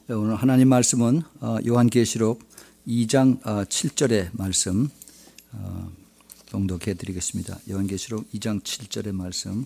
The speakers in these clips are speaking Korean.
오늘 하나님 말씀은 요한계시록 2장 7절의 말씀 봉독해 드리겠습니다. 요한계시록 2장 7절의 말씀.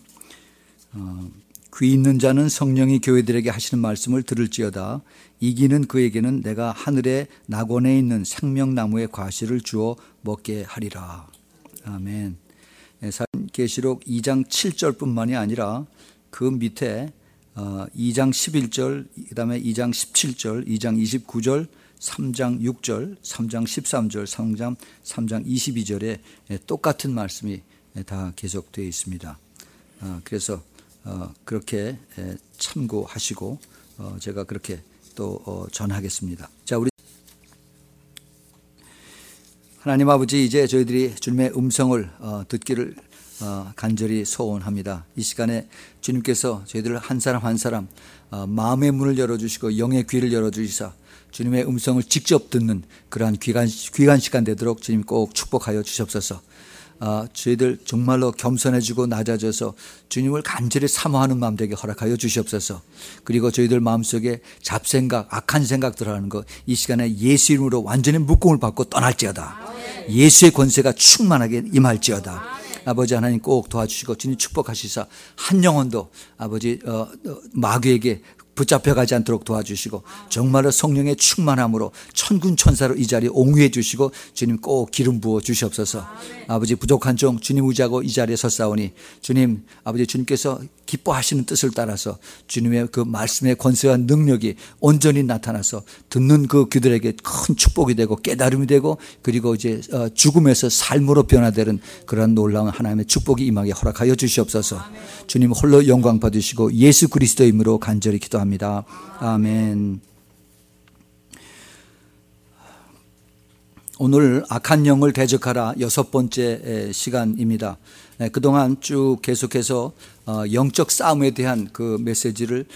귀 있는 자는 성령이 교회들에게 하시는 말씀을 들을지어다. 이기는 그에게는 내가 하늘의 낙원에 있는 생명나무의 과실을 주어 먹게 하리라. 아멘. 계시록 2장 7절뿐만이 아니라 그 밑에 2장 11절, 그 다음에 2장 17절, 2장 29절, 3장 6절, 3장 13절, 3장 22절에 똑같은 말씀이 다 계속되어 있습니다. 그래서 그렇게 참고하시고 제가 그렇게 또 전하겠습니다. 자, 우리 하나님 아버지, 이제 저희들이 주님의 음성을 듣기를 간절히 소원합니다. 이 시간에 주님께서 저희들 한 사람 한 사람 마음의 문을 열어주시고 영의 귀를 열어주시사 주님의 음성을 직접 듣는 그러한 귀한 시간 되도록 주님 꼭 축복하여 주시옵소서. 저희들 정말로 겸손해지고 낮아져서 주님을 간절히 사모하는 마음 되게 허락하여 주시옵소서. 그리고 저희들 마음속에 잡생각, 악한 생각들 하는 거 이 시간에 예수 이름으로 완전히 묶음을 받고 떠날지어다. 예수의 권세가 충만하게 임할지어다. 아버지 하나님 꼭 도와주시고 주님 축복하시사 한 영혼도 아버지 마귀에게 붙잡혀가지 않도록 도와주시고 정말로 성령의 충만함으로 천군 천사로 이 자리에 옹유해 주시고 주님 꼭 기름 부어 주시옵소서. 아버지 부족한 종 주님 의지하고 이 자리에 섰사오니 주님 아버지 주님께서 기뻐하시는 뜻을 따라서 주님의 그 말씀의 권세와 능력이 온전히 나타나서 듣는 그 귀들에게 큰 축복이 되고 깨달음이 되고 그리고 이제 죽음에서 삶으로 변화되는 그런 놀라운 하나님의 축복이 임하게 허락하여 주시옵소서. 주님 홀로 영광 받으시고 예수 그리스도의 이름으로 간절히 기도합니다. 아멘. 오늘 악한 영을 대적하라 6번째 시간입니다. 그동안 쭉 계속해서 영적 싸움에 대한 그 메시지를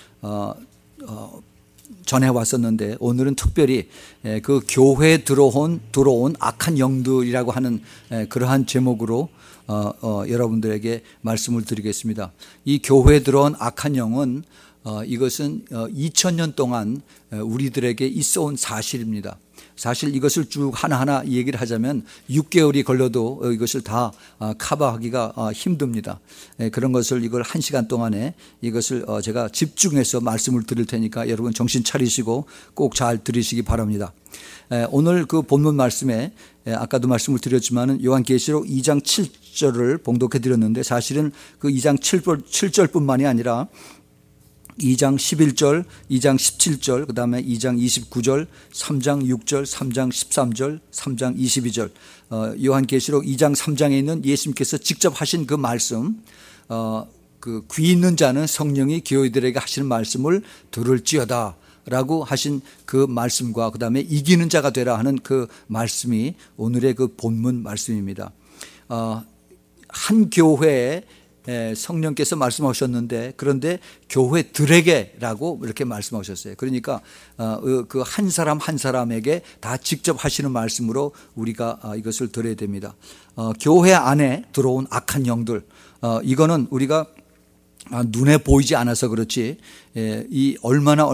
전해왔었는데 오늘은 특별히 그 교회에 들어온 악한 영들이라고 하는 그러한 제목으로 여러분들에게 말씀을 드리겠습니다. 이 교회에 들어온 악한 영은 이것은 2000년 동안 우리들에게 있어온 사실입니다. 사실 이것을 쭉 하나하나 얘기를 하자면 6개월이 걸려도 이것을 다 커버하기가 힘듭니다. 그런 것을 이걸 1시간 동안에 이것을 제가 집중해서 말씀을 드릴 테니까 여러분 정신 차리시고 꼭 잘 들으시기 바랍니다. 오늘 그 본문 말씀에 아까도 말씀을 드렸지만 요한계시록 2장 7절을 봉독해 드렸는데 사실은 그 2장 7절뿐만이 아니라 2장 11절, 2장 17절, 그 다음에 2장 29절, 3장 6절, 3장 13절, 3장 22절, 요한계시록 2장 3장에 있는 예수님께서 직접 하신 그 말씀, 그 귀 있는 자는 성령이 교회들에게 하시는 말씀을 들을지어다 라고 하신 그 말씀과 그 다음에 이기는 자가 되라 하는 그 말씀이 오늘의 그 본문 말씀입니다. 한 교회에 성령께서 말씀하셨는데 그런데 교회들에게라고 이렇게 말씀하셨어요. 그러니까 그 한 사람 한 사람에게 다 직접 하시는 말씀으로 우리가 이것을 들어야 됩니다. 교회 안에 들어온 악한 영들, 이거는 우리가 눈에 보이지 않아서 그렇지 이 얼마나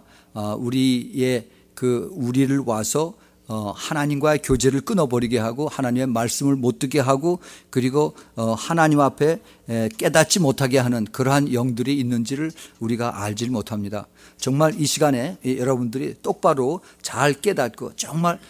우리를 와서 하나님과의 교제를 끊어버리게 하고 하나님의 말씀을 못 듣게 하고 그리고 하나님 앞에 깨닫지 못하게 하는 그러한 영들이 있는지를 우리가 알지 못합니다. 정말 이 시간에 여러분들이 똑바로 잘 깨닫고 정말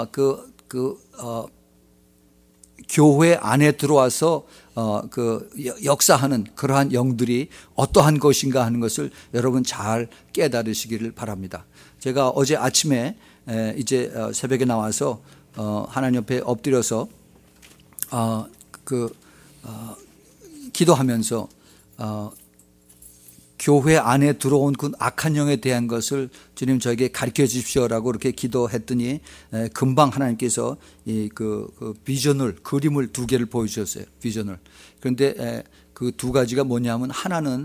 교회 안에 들어와서 그 역사하는 그러한 영들이 어떠한 것인가 하는 것을 여러분 잘 깨달으시기를 바랍니다. 제가 어제 아침에 이제 새벽에 나와서 하나님 옆에 엎드려서 기도하면서 교회 안에 들어온 그 악한 영에 대한 것을 주님 저에게 가르쳐 주십시오라고 이렇게 기도했더니 금방 하나님께서 그 비전을 그림을 2개를 보여주셨어요. 비전을. 그런데 그 2가지가 뭐냐면 하나는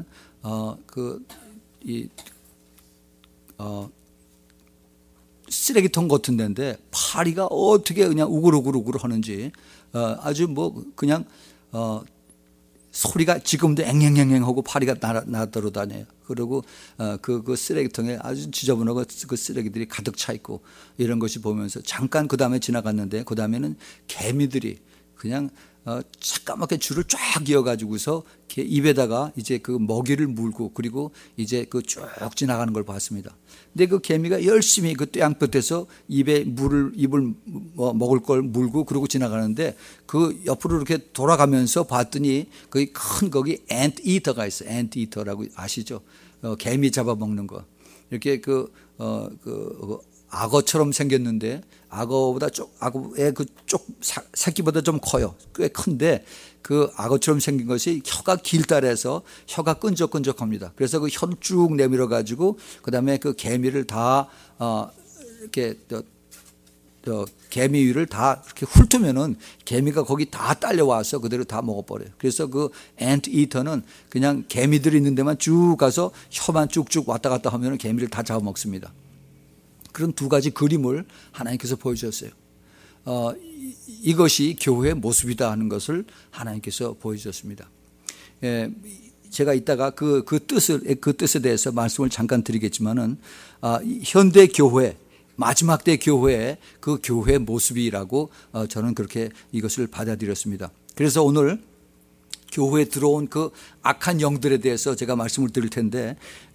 쓰레기통 같은 데인데 파리가 어떻게 그냥 우글우글 하는지 아주 뭐 그냥 소리가 지금도 앵앵앵앵하고 파리가 날아들어 다녀요. 그리고 그 쓰레기통에 아주 지저분하고 그 쓰레기들이 가득 차 있고 이런 것이 보면서 잠깐 그 다음에 지나갔는데 그 다음에는 개미들이 그냥 새까맣게 줄을 쫙 이어가지고서 입에다가 이제 그 먹이를 물고 그리고 이제 그 쭉 지나가는 걸 봤습니다. 근데 그 개미가 열심히 그 뙤양볕에서 입을 먹을 걸 물고 그러고 지나가는데 그 옆으로 이렇게 돌아가면서 봤더니 거기 앤트 이터가 있어요. 앤트 이터라고 아시죠? 개미 잡아먹는 거. 이렇게 악어처럼 생겼는데 악어의 새끼보다 좀 커요. 꽤 큰데 그 악어처럼 생긴 것이 혀가 길다래서 혀가 끈적끈적합니다. 그래서 그 혀를 쭉 내밀어 가지고 그다음에 그 개미를 다 이렇게 개미 위를 다 이렇게 훑으면은 개미가 거기 다 딸려와서 그대로 다 먹어버려요. 그래서 그 앤트 이터는 그냥 개미들이 있는 데만 쭉 가서 혀만 쭉쭉 왔다 갔다 하면은 개미를 다 잡아먹습니다. 그런 두 가지 그림을 하나님께서 보여주셨어요. 이것이 교회의 모습이다 하는 것을 하나님께서 보여주셨습니다. 제가 이따가 그 뜻에 대해서 말씀을 잠깐 드리겠지만은 현대 교회 마지막 때 교회의 그 교회의 모습이라고 저는 그렇게 이것을 받아들였습니다. 그래서 오늘 교회에 들어온 그 악한 영들에 대해서 제가 말씀을 드릴 텐데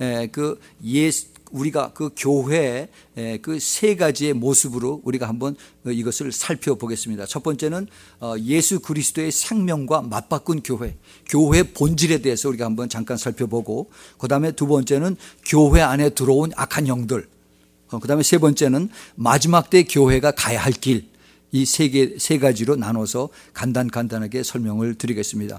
우리가 그 교회의 그 세 가지의 모습으로 우리가 한번 이것을 살펴보겠습니다. 첫 번째는 예수 그리스도의 생명과 맞바꾼 교회의 본질에 대해서 우리가 한번 잠깐 살펴보고, 그 다음에 두 번째는 교회 안에 들어온 악한 영들, 그 다음에 세 번째는 마지막 때 교회가 가야 할 길, 이 세 가지로 나눠서 간단하게 설명을 드리겠습니다.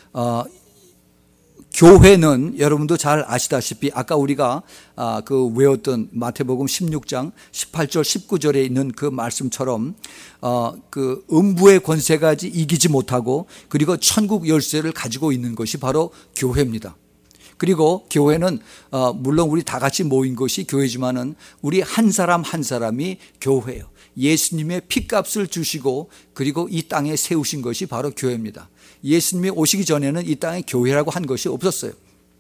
교회는 여러분도 잘 아시다시피 아까 우리가 외웠던 마태복음 16장 18절 19절에 있는 그 말씀처럼 그 음부의 권세까지 이기지 못하고 그리고 천국 열쇠를 가지고 있는 것이 바로 교회입니다. 그리고 교회는 물론 우리 다 같이 모인 것이 교회지만은 우리 한 사람 한 사람이 교회예요. 예수님의 피값을 주시고 그리고 이 땅에 세우신 것이 바로 교회입니다. 예수님이 오시기 전에는 이 땅에 교회라고 한 것이 없었어요.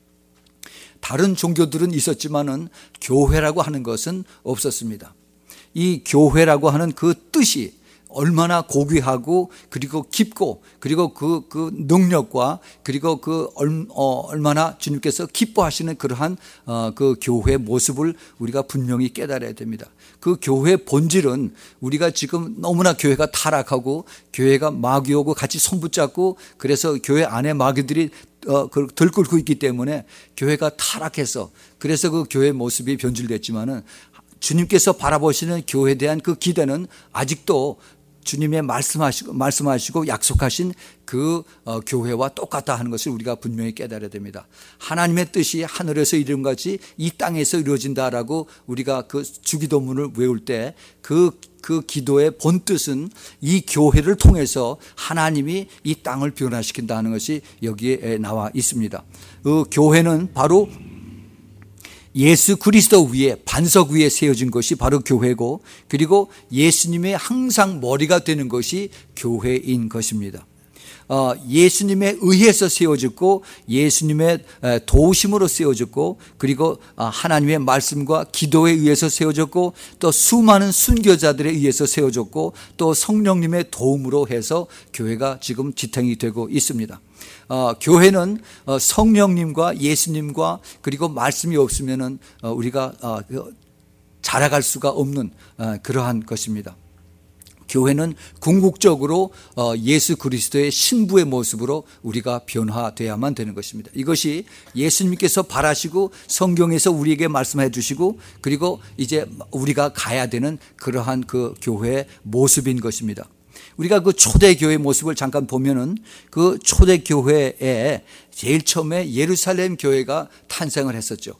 다른 종교들은 있었지만은 교회라고 하는 것은 없었습니다. 이 교회라고 하는 그 뜻이 얼마나 고귀하고 그리고 깊고 그리고 그 능력과 그리고 얼마나 주님께서 기뻐하시는 그러한 그 교회의 모습을 우리가 분명히 깨달아야 됩니다. 그 교회의 본질은 우리가 지금 너무나 교회가 타락하고 교회가 마귀 오고 같이 손붙잡고 그래서 교회 안에 마귀들이 들끓고 있기 때문에 교회가 타락해서 그래서 그 교회의 모습이 변질됐지만은 주님께서 바라보시는 교회에 대한 그 기대는 아직도 주님의 말씀하시고 약속하신 그 교회와 똑같다 하는 것을 우리가 분명히 깨달아야 됩니다. 하나님의 뜻이 하늘에서 이룬 같이 이 땅에서 이루어진다라고 우리가 그 주기도문을 외울 때 그 기도의 본뜻은 이 교회를 통해서 하나님이 이 땅을 변화시킨다는 것이 여기에 나와 있습니다. 그 교회는 바로 예수 그리스도 위에 반석 위에 세워진 것이 바로 교회고 그리고 예수님의 항상 머리가 되는 것이 교회인 것입니다. 예수님에 의해서 세워졌고 예수님의 도우심으로 세워졌고 그리고 하나님의 말씀과 기도에 의해서 세워졌고 또 수많은 순교자들에 의해서 세워졌고 또 성령님의 도움으로 해서 교회가 지금 지탱이 되고 있습니다. 교회는 성령님과 예수님과 그리고 말씀이 없으면은 우리가 자라갈 수가 없는 그러한 것입니다. 교회는 궁극적으로 예수 그리스도의 신부의 모습으로 우리가 변화되어야만 되는 것입니다. 이것이 예수님께서 바라시고 성경에서 우리에게 말씀해 주시고 그리고 이제 우리가 가야 되는 그러한 그 교회의 모습인 것입니다. 우리가 그 초대교회 모습을 잠깐 보면은 그 초대교회에 제일 처음에 예루살렘 교회가 탄생을 했었죠.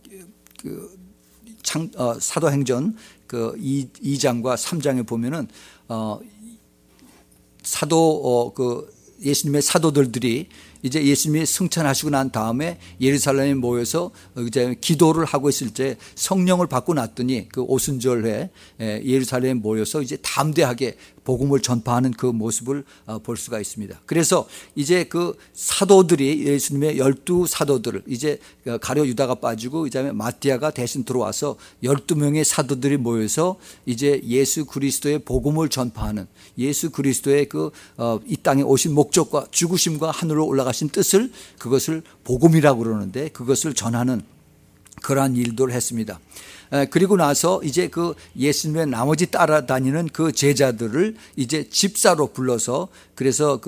사도행전 그 2장과 3장에 보면은 예수님의 사도들이 이제 예수님이 승천하시고 난 다음에 예루살렘에 모여서 이제 기도를 하고 있을 때 성령을 받고 났더니 그 오순절에 예루살렘에 모여서 이제 담대하게 복음을 전파하는 그 모습을 볼 수가 있습니다. 그래서 이제 그 사도들이 예수님의 12사도들을 이제 가룟 유다가 빠지고 그다음에 마띠아가 대신 들어와서 12명의 사도들이 모여서 이제 예수 그리스도의 복음을 전파하는 예수 그리스도의 그 이 땅에 오신 목적과 죽으심과 하늘로 올라가신 뜻을 그것을 복음이라고 그러는데 그것을 전하는 그러한 일들을 했습니다. 그리고 나서 이제 그 예수님의 나머지 따라다니는 그 제자들을 이제 집사로 불러서 그래서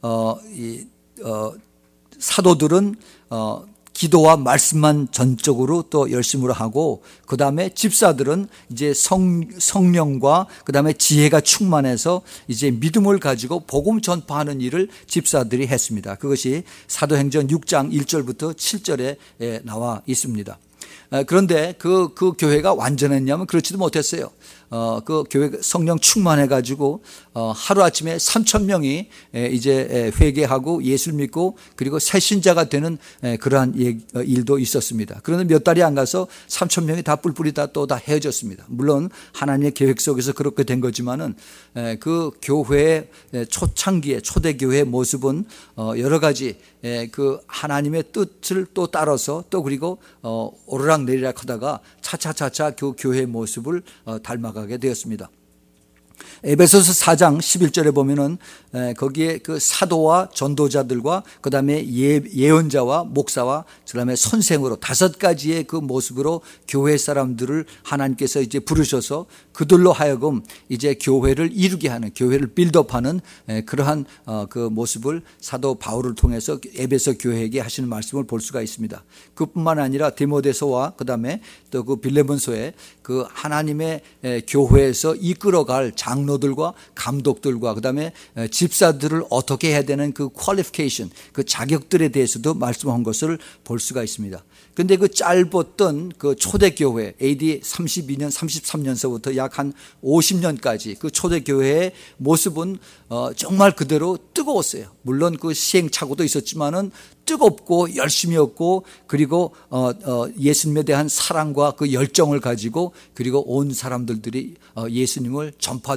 사도들은 기도와 말씀만 전적으로 또 열심으로 하고 그 다음에 집사들은 이제 성령과 그 다음에 지혜가 충만해서 이제 믿음을 가지고 복음 전파하는 일을 집사들이 했습니다. 그것이 사도행전 6장 1절부터 7절에 나와 있습니다. 그런데 그 교회가 완전했냐면 그렇지도 못했어요. 그 교회 성령 충만해가지고 하루아침에 3,000명이 이제 회개하고 예수를 믿고 그리고 새 신자가 되는 그러한 일도 있었습니다. 그런데 몇 달이 안 가서 3,000명이 다 뿔뿔이 다 헤어졌습니다. 물론 하나님의 계획 속에서 그렇게 된 거지만은 그 교회의 초창기의 초대교회의 모습은 여러 가지 그 하나님의 뜻을 또 따라서 또 그리고 오르락내리락 하다가 차차차차 그 교회의 모습을 닮아가게 되었습니다. 에베소서 4장 11절에 보면은 거기에 그 사도와 전도자들과 그 다음에 예언자와 목사와 그 다음에 선생으로 5가지의 그 모습으로 교회 사람들을 하나님께서 이제 부르셔서 그들로 하여금 이제 교회를 이루게 하는 교회를 빌드업하는 그러한 그 모습을 사도 바울을 통해서 에베소 교회에게 하시는 말씀을 볼 수가 있습니다. 그뿐만 아니라 디모데서와 그 다음에 또 그 빌레몬서에 그 하나님의 교회에서 이끌어갈 장로들과 감독들과 그 다음에 집사들을 어떻게 해야 되는 그 퀄리피케이션 그 자격들에 대해서도 말씀한 것을 볼 수가 있습니다. 그런데 그 짧았던 그 초대교회 AD 32년 33년서부터 약 한 50년까지 그 초대교회의 모습은 정말 그대로 뜨거웠어요. 물론 그 시행착오도 있었지만은 뜨겁고 열심이었고 그리고 예수님에 대한 사랑과 그 열정을 가지고 그리고 온 사람들이 예수님을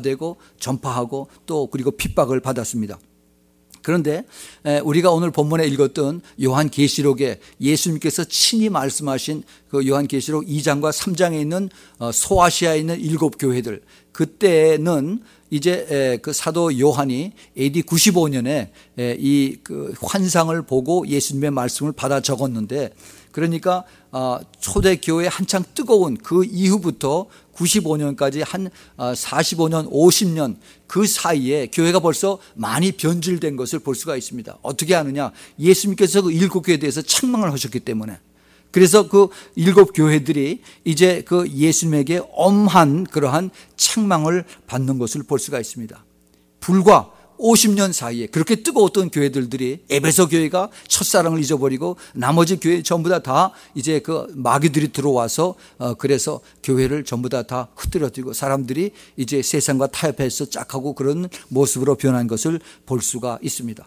전파하고 또 그리고 핍박을 받았습니다. 그런데 우리가 오늘 본문에 읽었던 요한계시록에 예수님께서 친히 말씀하신 그 요한계시록 2장과 3장에 있는 소아시아에 있는 7교회들 그때는 이제 그 사도 요한이 AD 95년에 이 그 환상을 보고 예수님의 말씀을 받아 적었는데 그러니까 초대교회 한창 뜨거운 그 이후부터 95년까지 한 45년 50년 그 사이에 교회가 벌써 많이 변질된 것을 볼 수가 있습니다. 어떻게 하느냐 예수님께서 그 7교회에 대해서 책망을 하셨기 때문에 그래서 그 7교회들이 이제 그 예수님에게 엄한 그러한 책망을 받는 것을 볼 수가 있습니다. 불과 50년 사이에 그렇게 뜨거웠던 교회들이 에베소 교회가 첫사랑을 잊어버리고 나머지 교회 전부 다 이제 그 마귀들이 들어와서 그래서 교회를 전부 다 흐트러뜨리고 사람들이 이제 세상과 타협해서 짝하고 그런 모습으로 변한 것을 볼 수가 있습니다.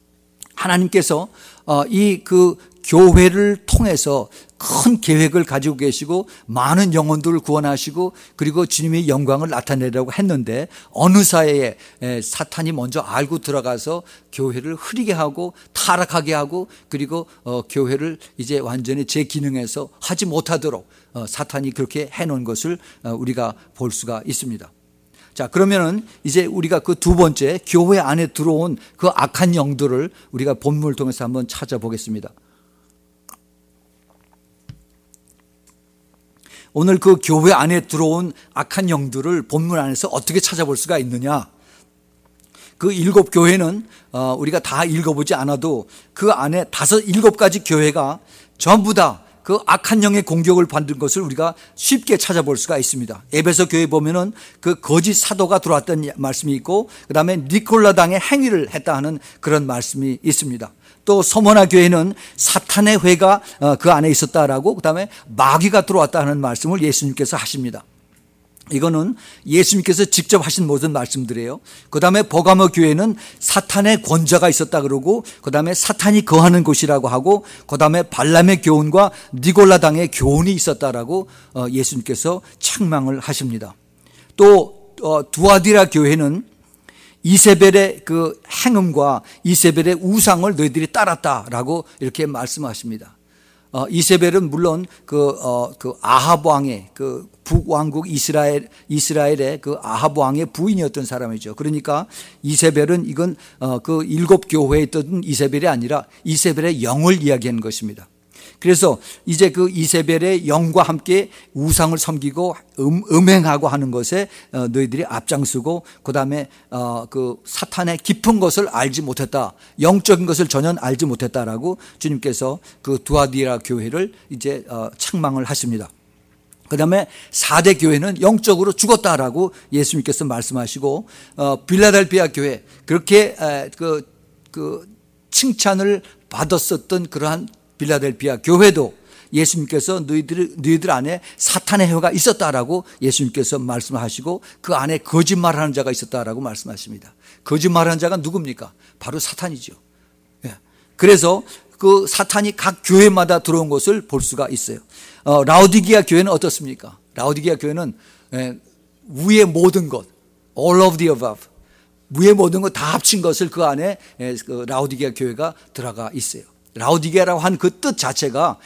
하나님께서 이 그 교회를 통해서 큰 계획을 가지고 계시고 많은 영혼들을 구원하시고 그리고 주님의 영광을 나타내려고 했는데 어느 사이에 사탄이 먼저 알고 들어가서 교회를 흐리게 하고 타락하게 하고 그리고 교회를 이제 완전히 제 기능에서 하지 못하도록 사탄이 그렇게 해놓은 것을 우리가 볼 수가 있습니다. 자, 그러면은 이제 우리가 그 두 번째 교회 안에 들어온 그 악한 영들을 우리가 본문을 통해서 한번 찾아보겠습니다. 오늘 그 교회 안에 들어온 악한 영들을 본문 안에서 어떻게 찾아볼 수가 있느냐? 그 7교회는 우리가 다 읽어보지 않아도 그 안에 7가지 교회가 전부 다 그 악한 영의 공격을 받는 것을 우리가 쉽게 찾아볼 수가 있습니다. 에베소 교회 보면은 그 거짓 사도가 들어왔다는 말씀이 있고 그다음에 니콜라당의 행위를 했다 하는 그런 말씀이 있습니다. 또 서머나 교회는 사탄의 회가 그 안에 있었다라고 그다음에 마귀가 들어왔다 하는 말씀을 예수님께서 하십니다. 이거는 예수님께서 직접 하신 모든 말씀들이에요. 그 다음에 버가모 교회는 사탄의 권자가 있었다 그러고, 그 다음에 사탄이 거하는 곳이라고 하고, 그 다음에 발람의 교훈과 니골라당의 교훈이 있었다라고 예수님께서 책망을 하십니다. 또 두아디라 교회는 이세벨의 그 행음과 이세벨의 우상을 너희들이 따랐다라고 이렇게 말씀하십니다. 이세벨은 물론 그 아합 왕의 그 북왕국 이스라엘의 그 아합 왕의 부인이었던 사람이죠. 그러니까 이세벨은 이건 그 일곱 교회에 있던 이세벨이 아니라 이세벨의 영을 이야기하는 것입니다. 그래서 이제 그 이세벨의 영과 함께 우상을 섬기고 음행하고 하는 것에 너희들이 앞장서고, 그 다음에 그 사탄의 깊은 것을 알지 못했다, 영적인 것을 전혀 알지 못했다라고 주님께서 그 두아디라 교회를 이제 책망을 하십니다. 그 다음에 4대 교회는 영적으로 죽었다라고 예수님께서 말씀하시고, 빌라델비아 교회, 그렇게 그 칭찬을 받았었던 그러한 빌라델비아 교회도 예수님께서 너희들 안에 사탄의 혀가 있었다라고 예수님께서 말씀하시고, 그 안에 거짓말하는 자가 있었다라고 말씀하십니다. 거짓말하는 자가 누굽니까? 바로 사탄이죠. 그래서 그 사탄이 각 교회마다 들어온 것을 볼 수가 있어요. 라오디게아 교회는 어떻습니까? 라오디게아 교회는 위의 모든 것, all of the above, 위의 모든 것 다 합친 것을 그 안에 그 라오디게아 교회가 들어가 있어요. 라오디게아라고 한 그 뜻 자체가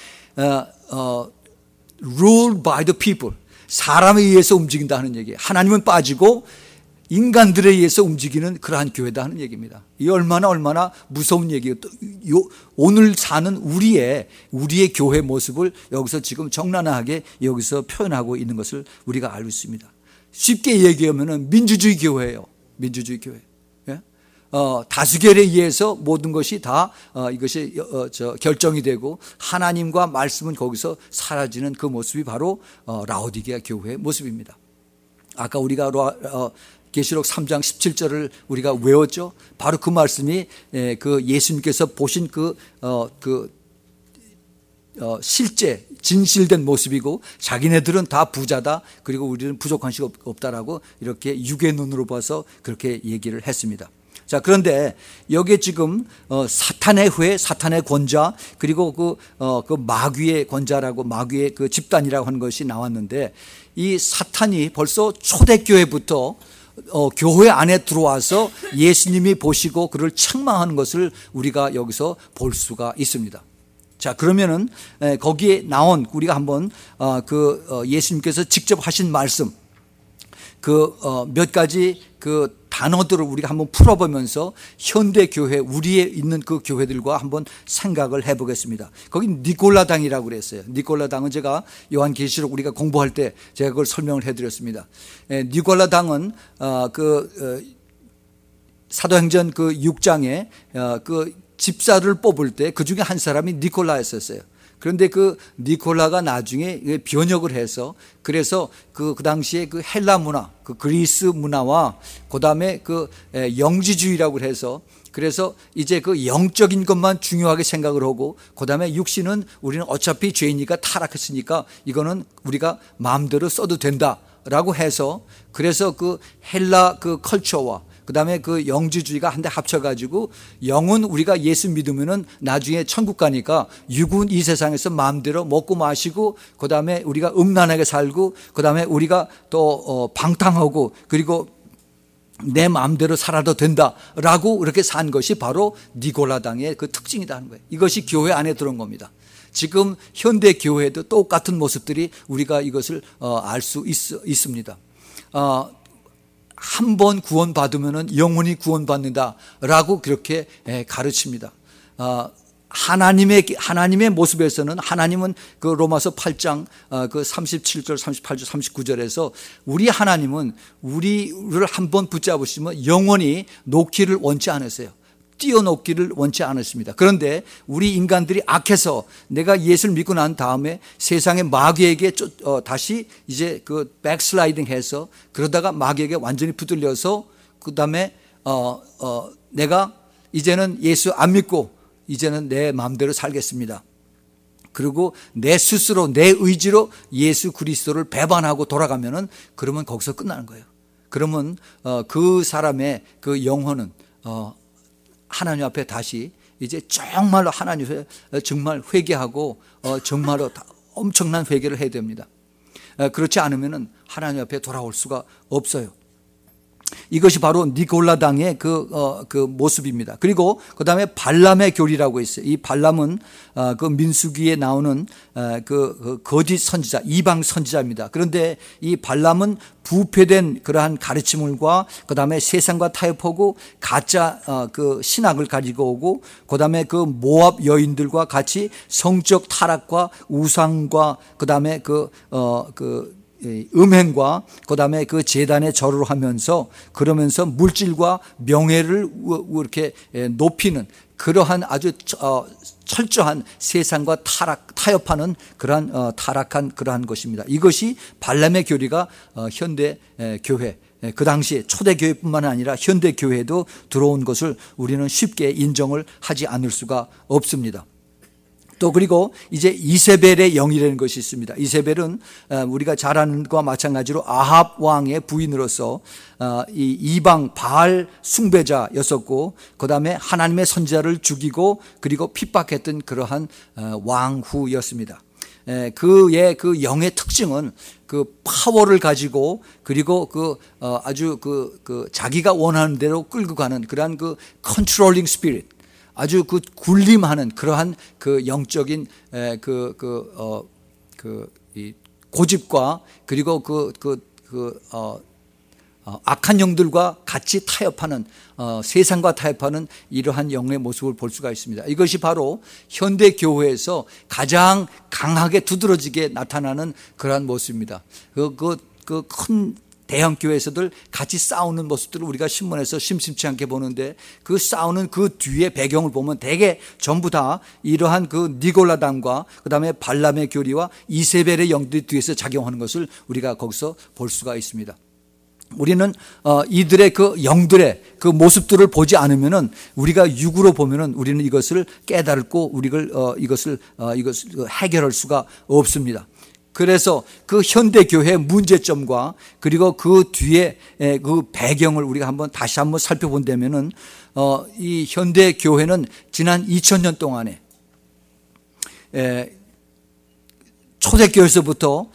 ruled by the people, 사람에 의해서 움직인다 하는 얘기예요. 하나님은 빠지고 인간들에 의해서 움직이는 그러한 교회다 하는 얘기입니다. 이 얼마나 무서운 얘기예요. 오늘 사는 우리의 교회 모습을 여기서 지금 적나라하게 여기서 표현하고 있는 것을 우리가 알고 있습니다. 쉽게 얘기하면 민주주의 교회예요. 민주주의 교회. 다수결에 의해서 모든 것이 다 이것이 결정이 되고, 하나님과 말씀은 거기서 사라지는 그 모습이 바로 라오디게아 교회의 모습입니다. 아까 우리가 계시록 3장 17절을 우리가 외웠죠. 바로 그 말씀이 그 예수님께서 보신 실제 진실된 모습이고, 자기네들은 다 부자다, 그리고 우리는 부족한 것이 없다라고 이렇게 육의 눈으로 봐서 그렇게 얘기를 했습니다. 자, 그런데 여기에 지금 사탄의 회, 사탄의 권자, 그리고 그 마귀의 권자라고, 마귀의 그 집단이라고 하는 것이 나왔는데, 이 사탄이 벌써 초대교회부터 교회 안에 들어와서 예수님이 보시고 그를 책망하는 것을 우리가 여기서 볼 수가 있습니다. 자, 그러면은 거기에 나온, 우리가 한번 예수님께서 직접 하신 말씀, 몇 가지 그 단어들을 우리가 한번 풀어보면서 현대 교회, 우리에 있는 그 교회들과 한번 생각을 해보겠습니다. 거기 니골라당이라고 그랬어요. 니골라당은 제가 요한계시록 우리가 공부할 때 제가 그걸 설명을 해드렸습니다. 니골라당은 사도행전 6장에 그 집사를 뽑을 때 그 중에 한 사람이 니콜라였었어요. 그런데 그 니콜라가 나중에 변혁을 해서, 그래서 그 당시에 그 헬라 문화, 그 그리스 문화와 그 다음에 그 영지주의라고 해서, 그래서 이제 그 영적인 것만 중요하게 생각을 하고, 그 다음에 육신은 우리는 어차피 죄이니까 타락했으니까 이거는 우리가 마음대로 써도 된다라고 해서, 그래서 그 헬라 그 컬처와 그 다음에 그 영지주의가 한데 합쳐가지고, 영은 우리가 예수 믿으면은 나중에 천국 가니까 육은 이 세상에서 마음대로 먹고 마시고, 그 다음에 우리가 음란하게 살고, 그 다음에 우리가 또 방탕하고, 그리고 내 마음대로 살아도 된다라고 이렇게 산 것이 바로 니골라당의 그 특징이다 하는 거예요. 이것이 교회 안에 들어온 겁니다. 지금 현대 교회도 똑같은 모습들이 우리가 이것을 알 수 있습니다. 한 번 구원받으면 영원히 구원받는다라고 그렇게 가르칩니다. 하나님의 모습에서는, 하나님은 그 로마서 8장 그 37절, 38절, 39절에서 우리 하나님은 우리를 한 번 붙잡으시면 영원히 놓기를 원치 않으세요. 띄어놓기를 원치 않았습니다. 그런데 우리 인간들이 악해서 내가 예수를 믿고 난 다음에 세상의 마귀에게 다시 이제 그 백슬라이딩 해서, 그러다가 마귀에게 완전히 붙들려서, 그 다음에 내가 이제는 예수 안 믿고 이제는 내 마음대로 살겠습니다. 그리고 내 스스로 내 의지로 예수 그리스도를 배반하고 돌아가면은 그러면 거기서 끝나는 거예요. 그러면 그 사람의 그 영혼은 하나님 앞에 다시 이제 정말로 하나님 앞에 정말 회개하고 정말로 엄청난 회개를 해야 됩니다. 그렇지 않으면은 하나님 앞에 돌아올 수가 없어요. 이것이 바로 니골라당의 그 모습입니다. 그리고 그 다음에 발람의 교리라고 있어요. 이 발람은 그 민수기에 나오는 그 거짓 선지자, 이방 선지자입니다. 그런데 이 발람은 부패된 그러한 가르침을과 그 다음에 세상과 타협하고 가짜 그 신학을 가지고 오고 그 다음에 그 모압 여인들과 같이 성적 타락과 우상과 그 다음에 음행과 그 다음에 그 제단에 절을 하면서 그러면서 물질과 명예를 이렇게 높이는 그러한 아주 철저한 세상과 타협하는 그러한 타락한 그러한 것입니다. 이것이 발람의 교리가 현대 교회, 그 당시에 초대교회뿐만 아니라 현대 교회에도 들어온 것을 우리는 쉽게 인정을 하지 않을 수가 없습니다. 또 그리고 이제 이세벨의 영이라는 것이 있습니다. 이세벨은 우리가 잘 아는 것과 마찬가지로 아합 왕의 부인으로서 이 이방 바알 숭배자였었고 그다음에 하나님의 선지자를 죽이고 그리고 핍박했던 그러한 왕후였습니다. 그의 그 영의 특징은 그 파워를 가지고 그리고 아주 자기가 원하는 대로 끌고 가는 그러한 그 컨트롤링 스피릿, 아주 그 군림하는 그러한 그 영적인 이 고집과 그리고 악한 영들과 같이 타협하는 세상과 타협하는 이러한 영의 모습을 볼 수가 있습니다. 이것이 바로 현대 교회에서 가장 강하게 두드러지게 나타나는 그러한 모습입니다. 큰 대형 교회에서들 같이 싸우는 모습들을 우리가 신문에서 심심치 않게 보는데 그 싸우는 그 뒤에 배경을 보면 대개 전부 다 이러한 그 니골라당과 그다음에 발람의 교리와 이세벨의 영들이 뒤에서 작용하는 것을 우리가 거기서 볼 수가 있습니다. 우리는 이들의 그 영들의 그 모습들을 보지 않으면은 우리가 육으로 보면은 우리는 이것을 깨달고 이것을 해결할 수가 없습니다. 그래서 그 현대 교회의 문제점과 그리고 그 뒤에 그 배경을 우리가 다시 한번 살펴본다면은 이 현대 교회는 지난 2000년 동안에 초대교회에서부터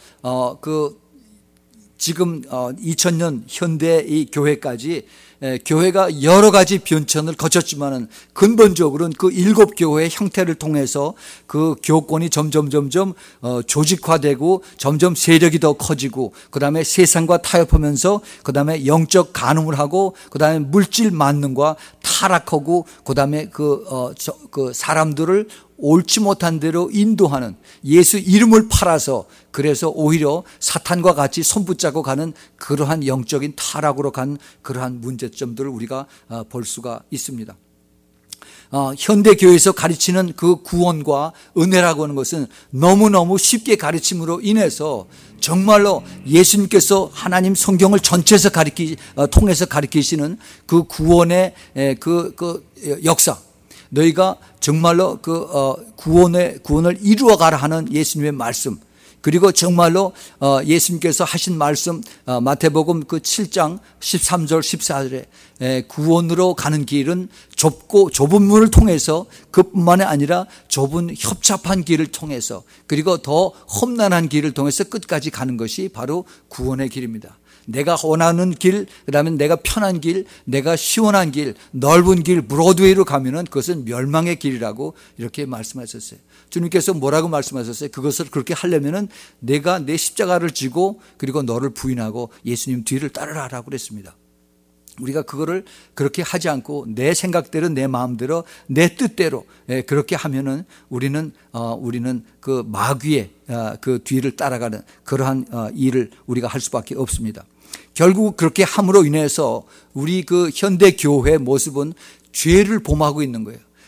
지금 2000년 현대 이 교회까지 교회가 여러 가지 변천을 거쳤지만은 근본적으로는 그 7교회의 형태를 통해서 그 교권이 점점 조직화되고 점점 세력이 더 커지고 그다음에 세상과 타협하면서 그다음에 영적 간음을 하고 그다음에 물질 만능과 타락하고 그다음에 그 사람들을 옳지 못한 대로 인도하는 예수 이름을 팔아서 그래서 오히려 사탄과 같이 손붙잡고 가는 그러한 영적인 타락으로 간 그러한 문제점들을 우리가 볼 수가 있습니다. 현대교회에서 가르치는 그 구원과 은혜라고 하는 것은 너무너무 쉽게 가르침으로 인해서 정말로 예수님께서 하나님 성경을 전체에서 통해서 가르치시는 그 구원의 그 역사, 너희가 정말로 구원을 이루어가라 하는 예수님의 말씀, 그리고 정말로 예수님께서 하신 말씀 마태복음 그 7장 13절 14절에 구원으로 가는 길은 좁은 문을 통해서 그뿐만이 아니라 좁은 협잡한 길을 통해서 그리고 더 험난한 길을 통해서 끝까지 가는 것이 바로 구원의 길입니다. 내가 원하는 길, 그다음에 내가 편한 길, 내가 시원한 길, 넓은 길, 브로드웨이로 가면은 그것은 멸망의 길이라고 이렇게 말씀하셨어요. 주님께서 뭐라고 말씀하셨어요? 그것을 그렇게 하려면은 내가 내 십자가를 지고 그리고 너를 부인하고 예수님 뒤를 따르라라고 그랬습니다. 우리가 그거를 그렇게 하지 않고 내 생각대로 내 마음대로 내 뜻대로 그렇게 하면은 우리는 그 마귀의 그 뒤를 따라가는 그러한 일을 우리가 할 수밖에 없습니다. 결국 그렇게 함으로 인해서 우리 그 현대 교회의 모습은 죄를 범하고 있는 거예요.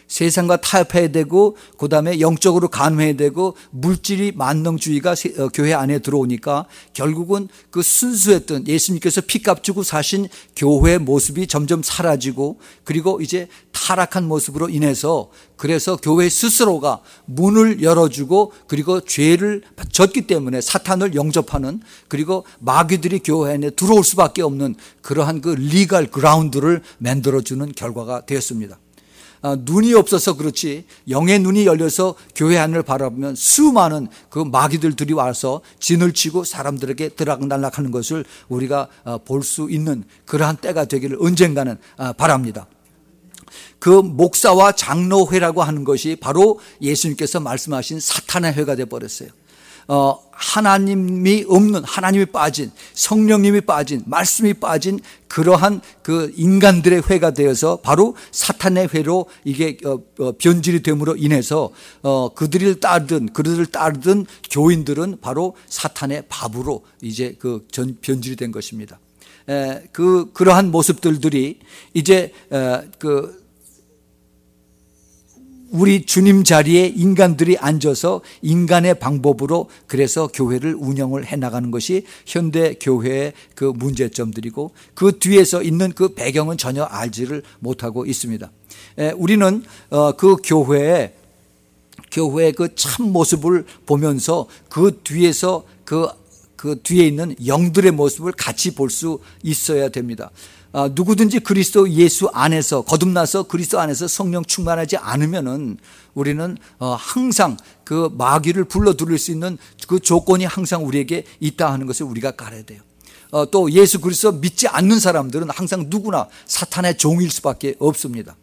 세상과 타협해야 되고 그다음에 영적으로 간회해야 되고 물질이 만능주의가 교회 안에 들어오니까 결국은 그 순수했던 예수님께서 피값 주고 사신 교회의 모습이 점점 사라지고 그리고 이제 타락한 모습으로 인해서 그래서 교회 스스로가 문을 열어주고 그리고 죄를 졌기 때문에 사탄을 영접하는 그리고 마귀들이 교회 안에 들어올 수밖에 없는 그러한 그 리갈 그라운드를 만들어주는 결과가 되었습니다. 눈이 없어서 그렇지 영의 눈이 열려서 교회 안을 바라보면 수많은 그 마귀들이 와서 진을 치고 사람들에게 들락날락하는 것을 우리가 볼 수 있는 그러한 때가 되기를 언젠가는 바랍니다. 그 목사와 장로회라고 하는 것이 바로 예수님께서 말씀하신 사탄의 회가 되어버렸어요. 하나님이 없는, 하나님이 빠진, 성령님이 빠진, 말씀이 빠진 그러한 그 인간들의 회가 되어서 바로 사탄의 회로 이게 변질이 됨으로 인해서 그들을 따르던 교인들은 바로 사탄의 밥으로 이제 변질이 된 것입니다. 그러한 모습들이 이제 우리 주님 자리에 인간들이 앉아서 인간의 방법으로 그래서 교회를 운영을 해나가는 것이 현대 교회의 그 문제점들이고 그 뒤에서 있는 그 배경은 전혀 알지를 못하고 있습니다. 우리는 그 교회의 그 참 모습을 보면서 그 뒤에서 그 뒤에 있는 영들의 모습을 같이 볼 수 있어야 됩니다. 누구든지 그리스도 예수 안에서 거듭나서 그리스도 안에서 성령 충만하지 않으면은 우리는 항상 그 마귀를 불러들일 수 있는 그 조건이 항상 우리에게 있다 하는 것을 우리가 알아야 돼요. 또 예수 그리스도 믿지 않는 사람들은 항상 누구나 사탄의 종일 수밖에 없습니다.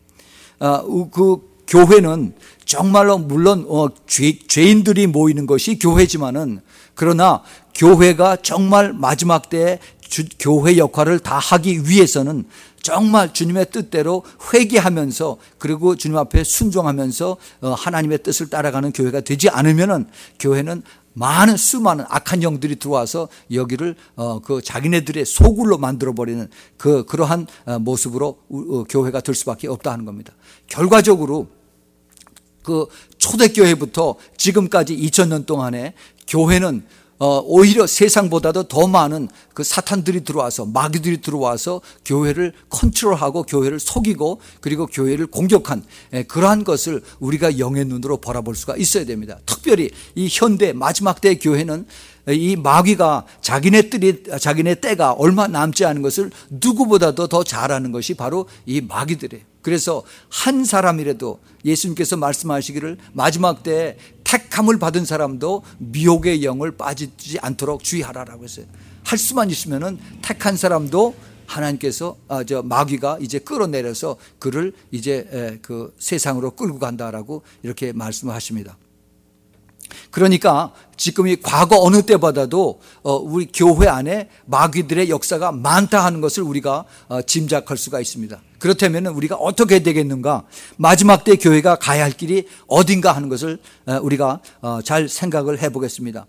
그 교회는 정말로 물론 죄인들이 모이는 것이 교회지만은 그러나 교회가 정말 마지막 때에 교회 역할을 다 하기 위해서는 정말 주님의 뜻대로 회개하면서 그리고 주님 앞에 순종하면서 하나님의 뜻을 따라가는 교회가 되지 않으면은 교회는 수많은 악한 영들이 들어와서 여기를 그 자기네들의 소굴로 만들어버리는 그러한 모습으로 교회가 될 수밖에 없다 하는 겁니다. 결과적으로 그 초대교회부터 지금까지 2000년 동안에 교회는 오히려 세상보다도 더 많은 그 사탄들이 들어와서 마귀들이 들어와서 교회를 컨트롤하고 교회를 속이고 그리고 교회를 공격한 그러한 것을 우리가 영의 눈으로 바라볼 수가 있어야 됩니다. 특별히 이 현대 마지막 때의 교회는 이 마귀가 자기네 때가 얼마 남지 않은 것을 누구보다도 더 잘 아는 것이 바로 이 마귀들이에요. 그래서 한 사람이라도 예수님께서 말씀하시기를 마지막 때에 택함을 받은 사람도 미혹의 영을 빠지지 않도록 주의하라라고 했어요. 할 수만 있으면은 택한 사람도 하나님께서 마귀가 이제 끌어내려서 그를 이제 그 세상으로 끌고 간다라고 이렇게 말씀하십니다. 그러니까 지금 이 과거 어느 때보다도 우리 교회 안에 마귀들의 역사가 많다 하는 것을 우리가 짐작할 수가 있습니다. 그렇다면 우리가 어떻게 되겠는가? 마지막 때 교회가 가야 할 길이 어딘가 하는 것을 우리가 잘 생각을 해보겠습니다.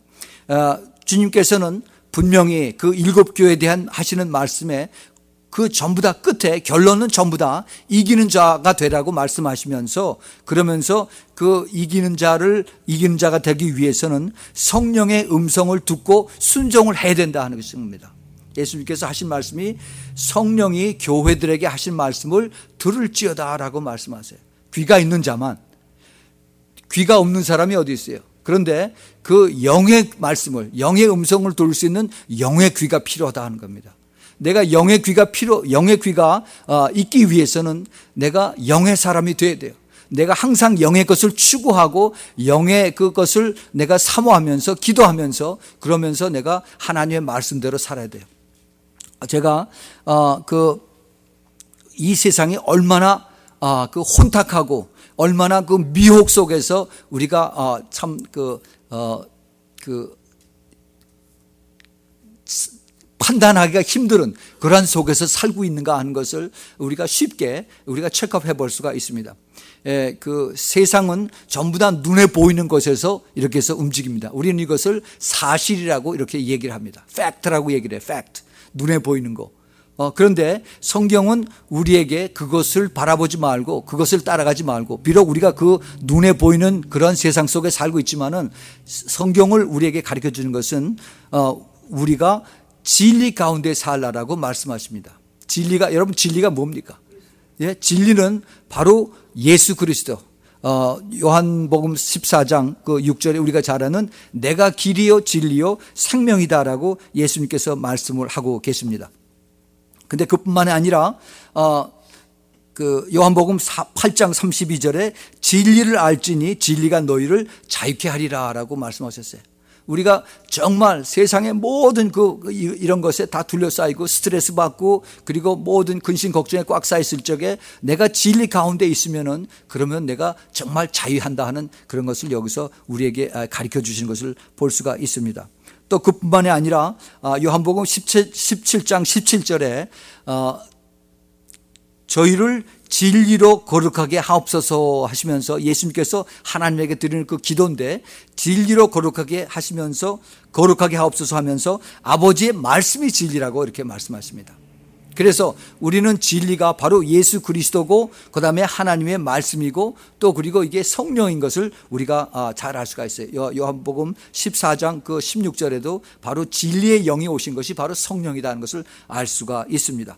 주님께서는 분명히 그 7교회에 대한 하시는 말씀에 그 전부 다 끝에 결론은 전부 다 이기는 자가 되라고 말씀하시면서 그러면서 그 이기는 자가 되기 위해서는 성령의 음성을 듣고 순종을 해야 된다 하는 것입니다. 예수님께서 하신 말씀이 성령이 교회들에게 하신 말씀을 들을지어다라고 말씀하세요. 귀가 있는 자만, 귀가 없는 사람이 어디 있어요? 그런데 그 영의 말씀을, 영의 음성을 들을 수 있는 영의 귀가 필요하다 하는 겁니다. 내가 영의 귀가 있기 위해서는 내가 영의 사람이 돼야 돼요. 내가 항상 영의 것을 추구하고 영의 그것을 내가 사모하면서 기도하면서 그러면서 내가 하나님의 말씀대로 살아야 돼요. 제가 이 세상이 얼마나 그 혼탁하고 얼마나 그 미혹 속에서 우리가 판단하기가 힘든 그러한 속에서 살고 있는가 하는 것을 우리가 쉽게 체크해 볼 수가 있습니다. 그 세상은 전부 다 눈에 보이는 것에서 이렇게 해서 움직입니다. 우리는 이것을 사실이라고 이렇게 얘기를 합니다. 팩트라고 얘기를 해요. 팩트. 눈에 보이는 거. 그런데 성경은 우리에게 그것을 바라보지 말고 그것을 따라가지 말고, 비록 우리가 그 눈에 보이는 그런 세상 속에 살고 있지만은 성경을 우리에게 가르쳐 주는 것은 우리가 진리 가운데 살라라고 말씀하십니다. 여러분 진리가 뭡니까? 예, 진리는 바로 예수 그리스도. 요한복음 14장 그 6절에 우리가 잘 아는 내가 길이요 진리요 생명이다라고 예수님께서 말씀을 하고 계십니다. 근데 그뿐만이 아니라 그 요한복음 8장 32절에 진리를 알지니 진리가 너희를 자유케 하리라라고 말씀하셨어요. 우리가 정말 세상의 모든 이런 것에 다 둘러싸이고 스트레스 받고 그리고 모든 근심 걱정에 꽉 차 있을 적에 내가 진리 가운데 있으면은 그러면 내가 정말 자유한다 하는 그런 것을 여기서 우리에게 가르쳐 주시는 것을 볼 수가 있습니다. 또 그뿐만이 아니라 요한복음 17장 17절에 저희를 진리로 거룩하게 하옵소서 하시면서 예수님께서 하나님에게 드리는 그 기도인데, 진리로 거룩하게 하시면서 거룩하게 하옵소서 하면서 아버지의 말씀이 진리라고 이렇게 말씀하십니다. 그래서 우리는 진리가 바로 예수 그리스도고 그 다음에 하나님의 말씀이고 또 그리고 이게 성령인 것을 우리가 잘 알 수가 있어요. 요한복음 14장 그 16절에도 바로 진리의 영이 오신 것이 바로 성령이라는 것을 알 수가 있습니다.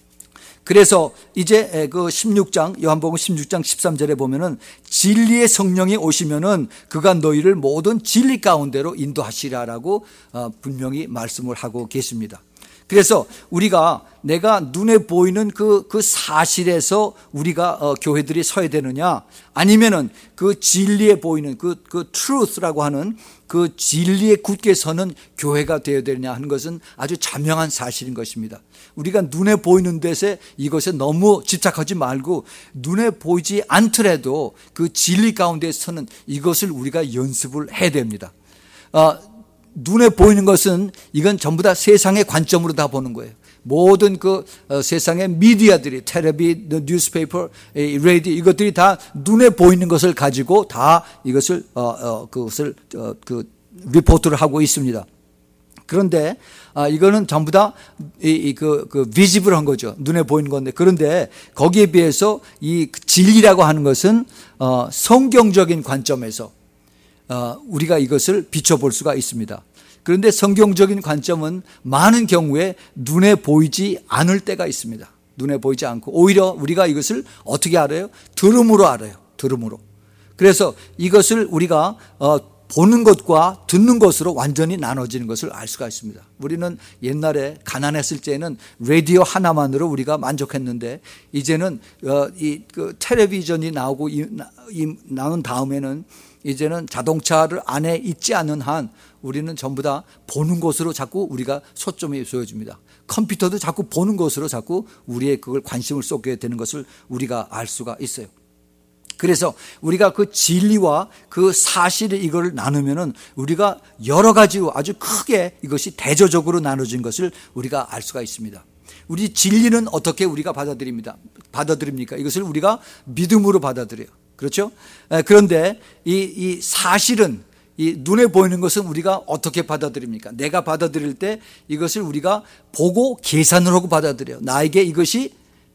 그래서 이제 그 16장 요한복음 16장 13절에 보면은 진리의 성령이 오시면은 그가 너희를 모든 진리 가운데로 인도하시라라고 분명히 말씀을 하고 계십니다. 그래서 우리가 내가 눈에 보이는 그 사실에서 우리가 교회들이 서야 되느냐, 아니면은 그 진리에 보이는 그 truth라고 하는 그 진리에 굳게 서는 교회가 되어야 되느냐 하는 것은 아주 자명한 사실인 것입니다. 우리가 눈에 보이는 데서 이것에 너무 집착하지 말고 눈에 보이지 않더라도 그 진리 가운데 서는 이것을 우리가 연습을 해야 됩니다. 눈에 보이는 것은 이건 전부 다 세상의 관점으로 다 보는 거예요. 모든 그 세상의 미디어들이 텔레비, 뉴스페이퍼, 라디오 이것들이 다 눈에 보이는 것을 가지고 다 이것을 그것을 리포트를 하고 있습니다. 그런데 이거는 전부 다 비지블한 거죠. 눈에 보이는 건데, 그런데 거기에 비해서 이 진리라고 하는 것은 성경적인 관점에서 우리가 이것을 비춰볼 수가 있습니다. 그런데 성경적인 관점은 많은 경우에 눈에 보이지 않을 때가 있습니다. 눈에 보이지 않고 오히려 우리가 이것을 어떻게 알아요? 들음으로 알아요. 들음으로. 그래서 이것을 우리가 보는 것과 듣는 것으로 완전히 나눠지는 것을 알 수가 있습니다. 우리는 옛날에 가난했을 때는 라디오 하나만으로 우리가 만족했는데 이제는 그 텔레비전이 나오고 나온 다음에는 이제는 자동차를 안에 있지 않은 한 우리는 전부 다 보는 것으로 자꾸 우리가 초점이 쏘여집니다. 컴퓨터도 자꾸 보는 것으로 자꾸 우리의 그걸 관심을 쏟게 되는 것을 우리가 알 수가 있어요. 그래서 우리가 그 진리와 그 사실의 이걸 나누면은 우리가 여러 가지로 아주 크게 이것이 대조적으로 나눠진 것을 우리가 알 수가 있습니다. 우리 진리는 어떻게 우리가 받아들입니까? 이것을 우리가 믿음으로 받아들여요. 그렇죠? 그런데 이 사실은 이 눈에 보이는 것은 우리가 어떻게 받아들입니까? 내가 받아들일 때 이것을 우리가 보고 계산을 하고 받아들여요. 나에게 이것이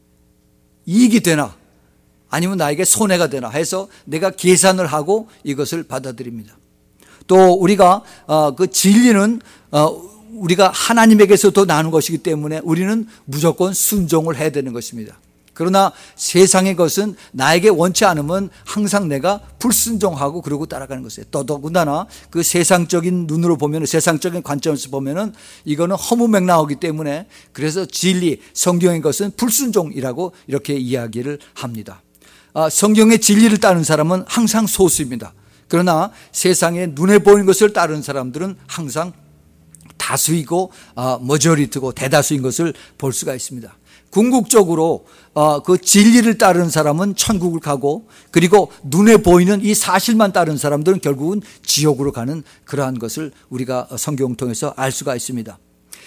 이익이 되나 아니면 나에게 손해가 되나 해서 내가 계산을 하고 이것을 받아들입니다. 또 우리가 그 진리는 우리가 하나님에게서도 나는 것이기 때문에 우리는 무조건 순종을 해야 되는 것입니다. 그러나 세상의 것은 나에게 원치 않으면 항상 내가 불순종하고 그러고 따라가는 것이에요. 더더군다나 그 세상적인 눈으로 보면, 세상적인 관점에서 보면은 이거는 허무맹랑하기 때문에 그래서 진리, 성경의 것은 불순종이라고 이렇게 이야기를 합니다. 성경의 진리를 따르는 사람은 항상 소수입니다. 그러나 세상에 눈에 보이는 것을 따르는 사람들은 항상 다수이고 머저리티고 대다수인 것을 볼 수가 있습니다. 궁극적으로 그 진리를 따르는 사람은 천국을 가고, 그리고 눈에 보이는 이 사실만 따르는 사람들은 결국은 지옥으로 가는 그러한 것을 우리가 성경을 통해서 알 수가 있습니다.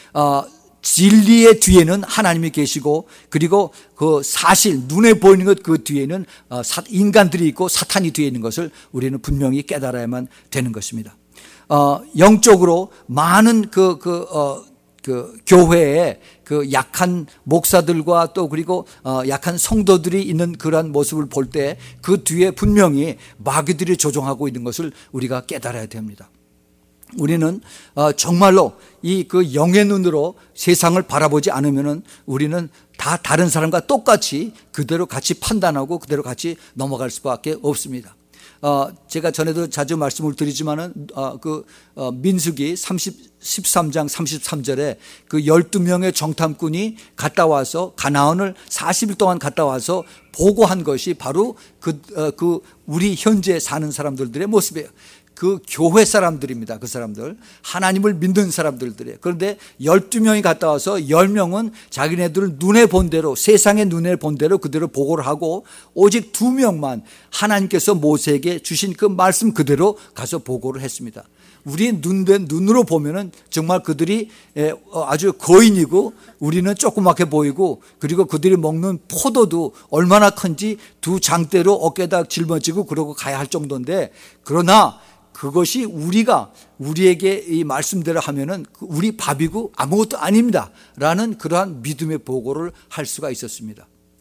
진리의 뒤에는 하나님이 계시고, 그리고 그 사실 눈에 보이는 것 그 뒤에는 인간들이 있고 사탄이 뒤에 있는 것을 우리는 분명히 깨달아야만 되는 것입니다. 영적으로 많은 그 교회에 그 약한 목사들과 또 그리고 약한 성도들이 있는 그러한 모습을 볼 때 그 뒤에 분명히 마귀들이 조종하고 있는 것을 우리가 깨달아야 됩니다. 우리는 정말로 이 그 영의 눈으로 세상을 바라보지 않으면은 우리는 다 다른 사람과 똑같이 그대로 같이 판단하고 그대로 같이 넘어갈 수밖에 없습니다. 제가 전에도 자주 말씀을 드리지만은 민수기 13장 33절에 그 12명의 정탐꾼이 갔다 와서 가나안을 40일 동안 갔다 와서 보고한 것이 바로 우리 현재 사는 사람들의 모습이에요. 그 교회 사람들입니다. 그 사람들 하나님을 믿는 사람들이에요. 그런데 12명이 갔다 와서 10명은 자기네들 눈에 본 대로 세상의 눈에 본 대로 그대로 보고를 하고 오직 2명만 하나님께서 모세에게 주신 그 말씀 그대로 가서 보고를 했습니다. 우리 눈으로 보면은 정말 그들이 아주 거인이고 우리는 조그맣게 보이고 그리고 그들이 먹는 포도도 얼마나 큰지 2장대로 어깨에다 짊어지고 그러고 가야 할 정도인데 그러나 그것이 우리에게 이 말씀대로 하면은 우리 밥이고 아무것도 아닙니다 라는 그러한 믿음의 보고를 할 수가 있었습니다.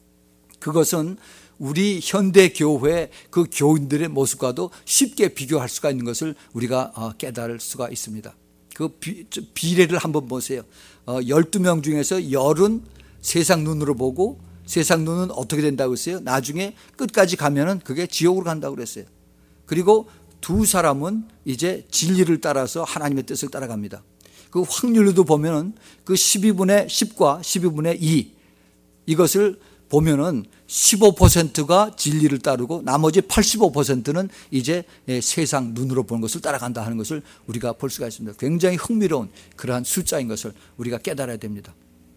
그것은 우리 현대 교회 그 교인들의 모습과도 쉽게 비교할 수가 있는 것을 우리가 깨달을 수가 있습니다. 그 비례를 한번 보세요. 12명 중에서 10은 세상 눈으로 보고 세상 눈은 어떻게 된다고 했어요? 나중에 끝까지 가면은 그게 지옥으로 간다고 그랬어요. 그리고 2사람은 이제 진리를 따라서 하나님의 뜻을 따라갑니다. 그 확률도 보면은 그 12분의 10과 12분의 2 이것을 보면은 15%가 진리를 따르고 나머지 85%는 이제 세상 눈으로 보는 것을 따라간다 하는 것을 우리가 볼 수가 있습니다. 굉장히 흥미로운 그러한 숫자인 것을 우리가 깨달아야 됩니다.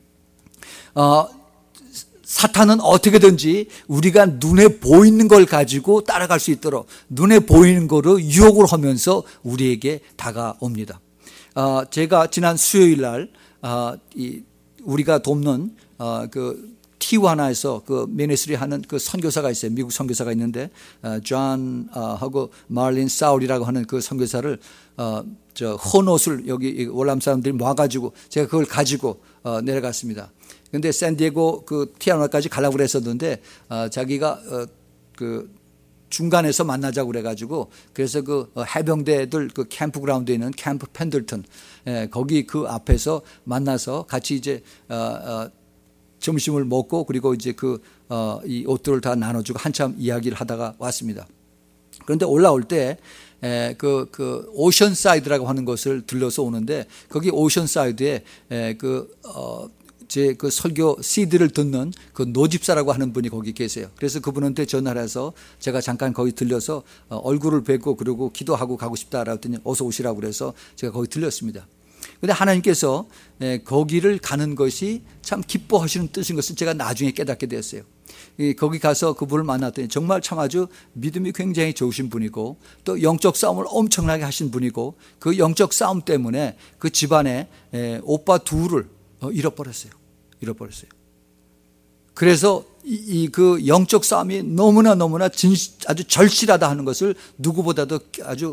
사탄은 어떻게든지 우리가 눈에 보이는 걸 가지고 따라갈 수 있도록 눈에 보이는 거로 유혹을 하면서 우리에게 다가옵니다. 제가 지난 수요일 날 우리가 돕는 그 티와나에서 그 미니스트리 하는 그 선교사가 있어요. 미국 선교사가 있는데 존하고 마릴린 사울이라고 하는 그 선교사를 헌옷을 여기 월남 사람들이 모아가지고 제가 그걸 가지고 내려갔습니다. 근데 샌디에고 그 티와나까지 가려고 그랬었는데 자기가 그 중간에서 만나자고 그래가지고 그래서 그 해병대들 그 캠프그라운드에 있는 캠프 펜들턴 거기 그 앞에서 만나서 같이 이제 점심을 먹고 그리고 이제 이 옷들을 다 나눠주고 한참 이야기를 하다가 왔습니다. 그런데 올라올 때 그 오션사이드라고 하는 것을 들러서 오는데 거기 오션사이드에 제 그 설교 CD를 듣는 그 노집사라고 하는 분이 거기 계세요. 그래서 그분한테 전화를 해서 제가 잠깐 거기 들려서 얼굴을 뵙고 그러고 기도하고 가고 싶다라고 했더니 어서 오시라고 그래서 제가 거기 들렸습니다. 그런데 하나님께서 거기를 가는 것이 참 기뻐하시는 뜻인 것을 제가 나중에 깨닫게 되었어요. 거기 가서 그분을 만났더니 정말 참 아주 믿음이 굉장히 좋으신 분이고 또 영적 싸움을 엄청나게 하신 분이고 그 영적 싸움 때문에 그 집안에 오빠 둘을 잃어버렸어요. 그래서 그 영적 싸움이 너무나 아주 절실하다 하는 것을 누구보다도 아주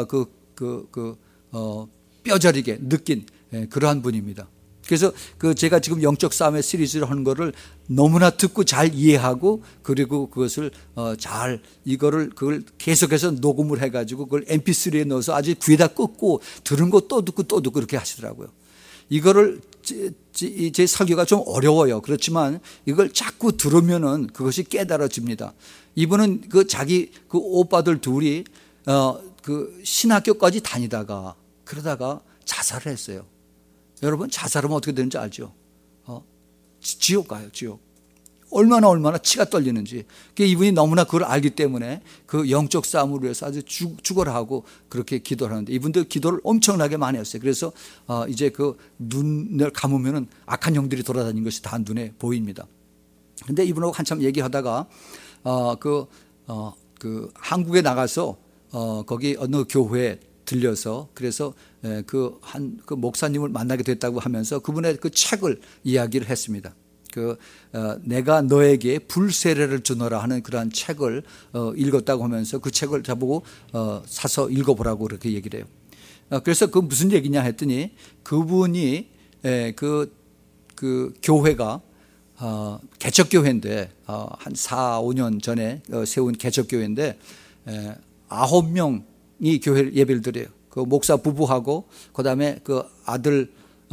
뼈저리게 느낀 그러한 분입니다. 그래서 제가 지금 영적 싸움의 시리즈를 하는 거를 너무나 듣고 잘 이해하고 그리고 그것을 그걸 계속해서 녹음을 해가지고 그걸 MP3에 넣어서 아주 귀에다 꽂고 들은 거 또 듣고 그렇게 하시더라고요. 이거를 제 설교가 좀 어려워요. 그렇지만 이걸 자꾸 들으면은 그것이 깨달아집니다. 이분은 자기 오빠들 둘이 신학교까지 다니다가 그러다가 자살을 했어요. 여러분 자살하면 어떻게 되는지 알죠? 지옥 가요. 지옥. 얼마나 치가 떨리는지. 이분이 너무나 그걸 알기 때문에 그 영적 싸움을 위해서 아주 죽어라 하고 그렇게 기도를 하는데 이분들 기도를 엄청나게 많이 했어요. 그래서 이제 그 눈을 감으면은 악한 영들이 돌아다니는 것이 다 눈에 보입니다. 근데 이분하고 한참 얘기하다가 한국에 나가서 거기 어느 교회에 들려서 그래서 그 목사님을 만나게 됐다고 하면서 그분의 그 책을 이야기를 했습니다. 내가 너에게 불세례를 주노라 하는 그러한 책을 읽었다고 하면서 그 책을 저보고 사서 읽어보라고 그렇게 얘기를 해요. 그래서 그 무슨 얘기냐 했더니 그분이 그 교회가 개척교회인데 한 4, 5년 전에 세운 개척교회인데 9명이 교회 예배를 드려요. 그 목사 부부하고 그다음에 그 아들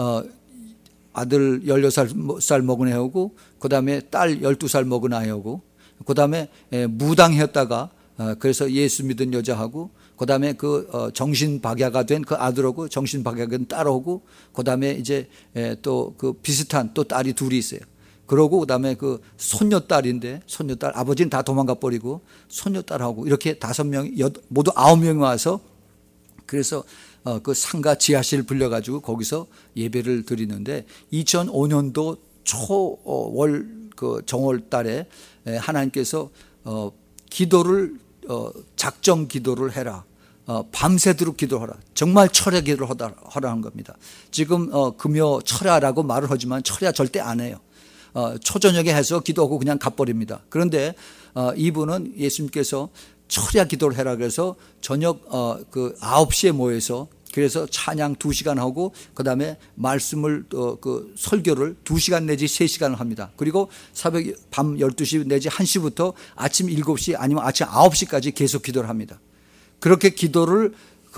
16살 먹은 애하고 그다음에 딸 12살 먹은 아이하고 그다음에 무당이었다가 그래서 예수 믿은 여자하고 그다음에 그 정신박야가 된 그 아들하고 정신박야가 된 딸하고 그다음에 이제 또 그 비슷한 또 딸이 둘이 있어요. 그러고 그다음에 그 손녀딸인데 손녀딸 아버지는 다 도망가 버리고 손녀딸하고 이렇게 5명 모두 9명이 와서 그래서 그 상가 지하실 불려가지고 거기서 예배를 드리는데 2005년도 초월 그 정월 달에 하나님께서 기도를 작정 기도를 해라. 밤새도록 기도하라. 정말 철야 기도를 하라는 겁니다. 지금 금요 철야라고 말을 하지만 철야 절대 안 해요. 초저녁에 해서 기도하고 그냥 가버립니다. 그런데 이분은 예수님께서 철야 기도를 해라 그래서 저녁 그 9시에 모여서 그래서 찬양 2시간 하고 그다음에 말씀을 그 설교를 2시간 내지 3시간을 합니다. 그리고 새벽 밤 12시 내지 1시부터 아침 7시 아니면 아침 9시까지 계속 기도를 합니다. 그렇게 기도를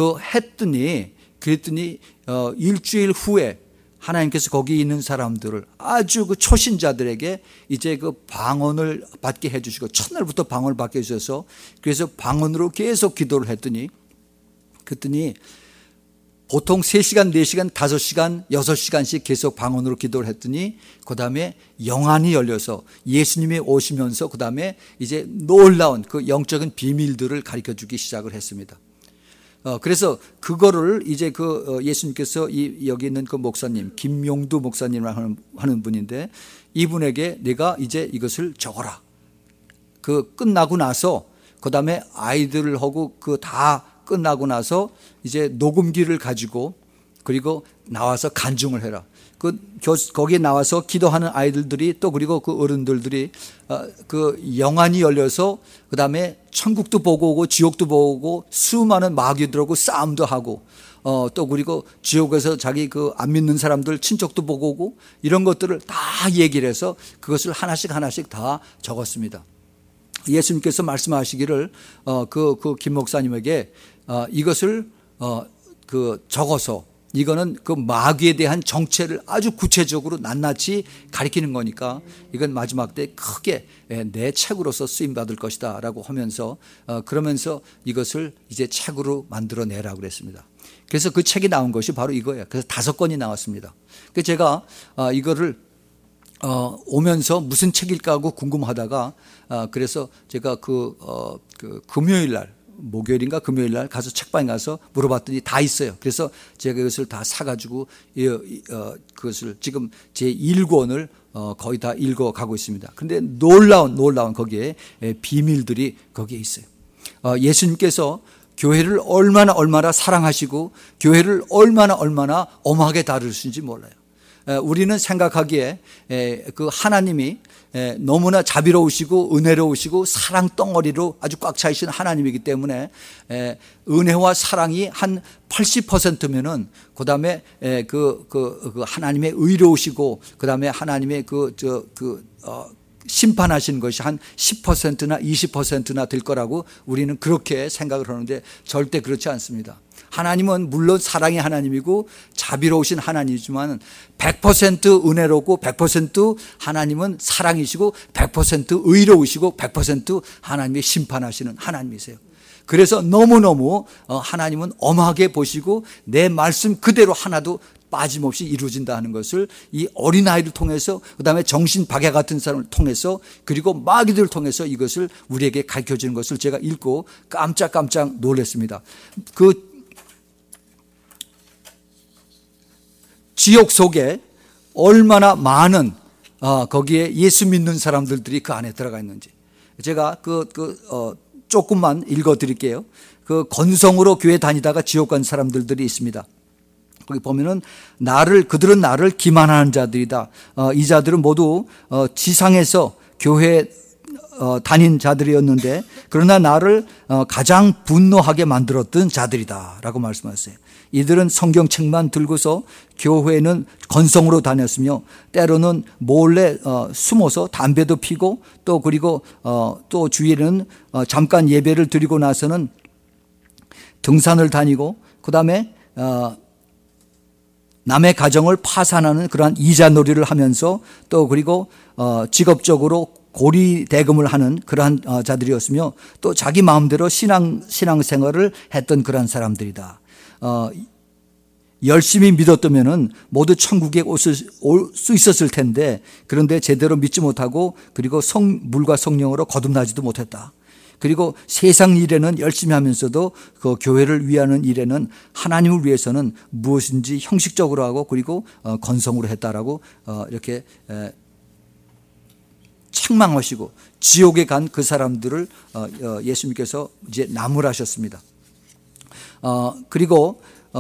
그랬더니 일주일 후에 하나님께서 거기 있는 사람들을 아주 그 초신자들에게 이제 그 방언을 받게 해주시고 첫날부터 방언을 받게 해주셔서 그래서 방언으로 계속 기도를 했더니 보통 3시간, 4시간, 5시간, 6시간씩 계속 방언으로 기도를 했더니 그 다음에 영안이 열려서 예수님이 오시면서 그 다음에 이제 놀라운 그 영적인 비밀들을 가르쳐 주기 시작을 했습니다. 그래서 그거를 이제 그 예수님께서 여기 있는 그 목사님 김용두 목사님이라고 하는 분인데 이분에게 내가 이제 이것을 적어라. 그 끝나고 나서 그 다음에 아이들하고 그 다 끝나고 나서 이제 녹음기를 가지고 그리고 나와서 간증을 해라. 거기에 나와서 기도하는 아이들이 또 그리고 그 어른들이 그 영안이 열려서 그 다음에 천국도 보고 오고 지옥도 보고 오고 수많은 마귀들하고 싸움도 하고 또 그리고 지옥에서 자기 그 안 믿는 사람들 친척도 보고 오고 이런 것들을 다 얘기를 해서 그것을 하나씩 다 적었습니다. 예수님께서 말씀하시기를 그 김 목사님에게 이것을 적어서 이거는 그 마귀에 대한 정체를 아주 구체적으로 낱낱이 가리키는 거니까 이건 마지막 때 크게 내 책으로서 쓰임받을 것이다 라고 하면서 그러면서 이것을 이제 책으로 만들어내라고 그랬습니다. 그래서 그 책이 나온 것이 바로 이거예요. 그래서 5권이 나왔습니다. 그래서 제가 이거를 오면서 무슨 책일까 하고 궁금하다가 그래서 제가 그 금요일 날 목요일인가 금요일 날 가서 책방에 가서 물어봤더니 다 있어요. 그래서 제가 이것을 다 사가지고 그것을 지금 제 1권을 거의 다 읽어가고 있습니다. 그런데 놀라운 거기에 비밀들이 거기에 있어요. 예수님께서 교회를 얼마나 사랑하시고 교회를 얼마나 엄하게 다루시는지 몰라요. 우리는 생각하기에 그 하나님이 너무나 자비로우시고 은혜로우시고 사랑 덩어리로 아주 꽉 차이신 하나님이기 때문에 은혜와 사랑이 한 80%면은 그다음에 그 하나님의 의로우시고 그다음에 하나님의 심판하신 것이 한 10%나 20%나 될 거라고 우리는 그렇게 생각을 하는데 절대 그렇지 않습니다. 하나님은 물론 사랑의 하나님이고 자비로우신 하나님이지만 100% 은혜롭고 100% 하나님은 사랑이시고 100% 의로우시고 100% 하나님이 심판하시는 하나님이세요. 그래서 너무너무 하나님은 엄하게 보시고 내 말씀 그대로 하나도 빠짐없이 이루어진다 하는 것을 이 어린아이를 통해서 그다음에 정신박야 같은 사람을 통해서 그리고 마귀들을 통해서 이것을 우리에게 가르쳐주는 것을 제가 읽고 깜짝 놀랐습니다. 그 지옥 속에 얼마나 많은 거기에 예수 믿는 사람들이 그 안에 들어가 있는지 제가 조금만 읽어드릴게요. 그 건성으로 교회 다니다가 지옥 간 사람들이 있습니다. 거기 보면은 그들은 나를 기만하는 자들이다. 이 자들은 모두 지상에서 교회 다닌 자들이었는데 그러나 나를 가장 분노하게 만들었던 자들이다 라고 말씀하셨어요. 이들은 성경책만 들고서 교회는 건성으로 다녔으며 때로는 몰래 숨어서 담배도 피고 또 그리고 또 주일에는 잠깐 예배를 드리고 나서는 등산을 다니고 그다음에 남의 가정을 파산하는 그러한 이자놀이를 하면서 또 그리고 직업적으로 고리대금을 하는 그러한 자들이었으며 또 자기 마음대로 신앙생활을 했던 그러한 사람들이다. 열심히 믿었다면은 모두 천국에 올 수 있었을 텐데 그런데 제대로 믿지 못하고 그리고 물과 성령으로 거듭나지도 못했다. 그리고 세상 일에는 열심히 하면서도 그 교회를 위하는 일에는 하나님을 위해서는 무엇인지 형식적으로 하고 그리고 건성으로 했다라고 이렇게 책망하시고 지옥에 간 그 사람들을 예수님께서 이제 나무라셨습니다. 그리고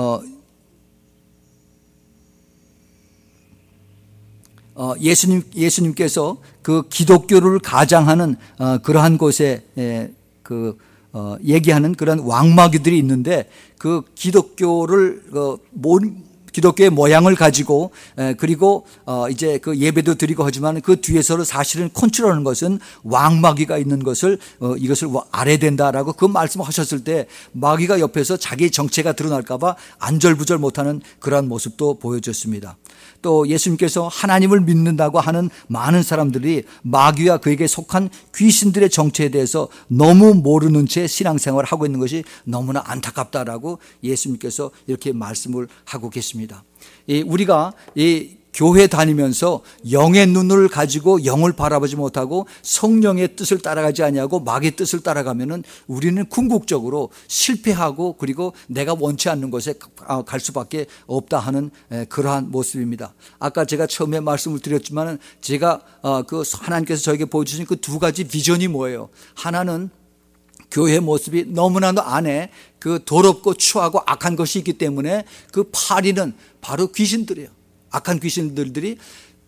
예수님께서 그 기독교를 가장하는 그러한 곳에 얘기하는 그런 왕마귀들이 있는데 그 기독교의 모양을 가지고 그리고 이제 그 예배도 드리고 하지만 그 뒤에서 사실은 컨트롤하는 것은 왕마귀가 있는 것을 이것을 알아야 된다라고 그 말씀하셨을 때 마귀가 옆에서 자기 정체가 드러날까 봐 안절부절 못하는 그러한 모습도 보여줬습니다. 또 예수님께서 하나님을 믿는다고 하는 많은 사람들이 마귀와 그에게 속한 귀신들의 정체에 대해서 너무 모르는 채 신앙생활을 하고 있는 것이 너무나 안타깝다라고 예수님께서 이렇게 말씀을 하고 계십니다. 우리가 이 교회 다니면서 영의 눈을 가지고 영을 바라보지 못하고 성령의 뜻을 따라가지 아니하고 마귀의 뜻을 따라가면은 우리는 궁극적으로 실패하고 그리고 내가 원치 않는 곳에 갈 수밖에 없다 하는 그러한 모습입니다. 아까 제가 처음에 말씀을 드렸지만은 제가 그 하나님께서 저에게 보여주신 그 두 가지 비전이 뭐예요? 하나는 교회의 모습이 너무나도 안에 그 더럽고 추하고 악한 것이 있기 때문에 그 파리는 바로 귀신들이에요. 악한 귀신들이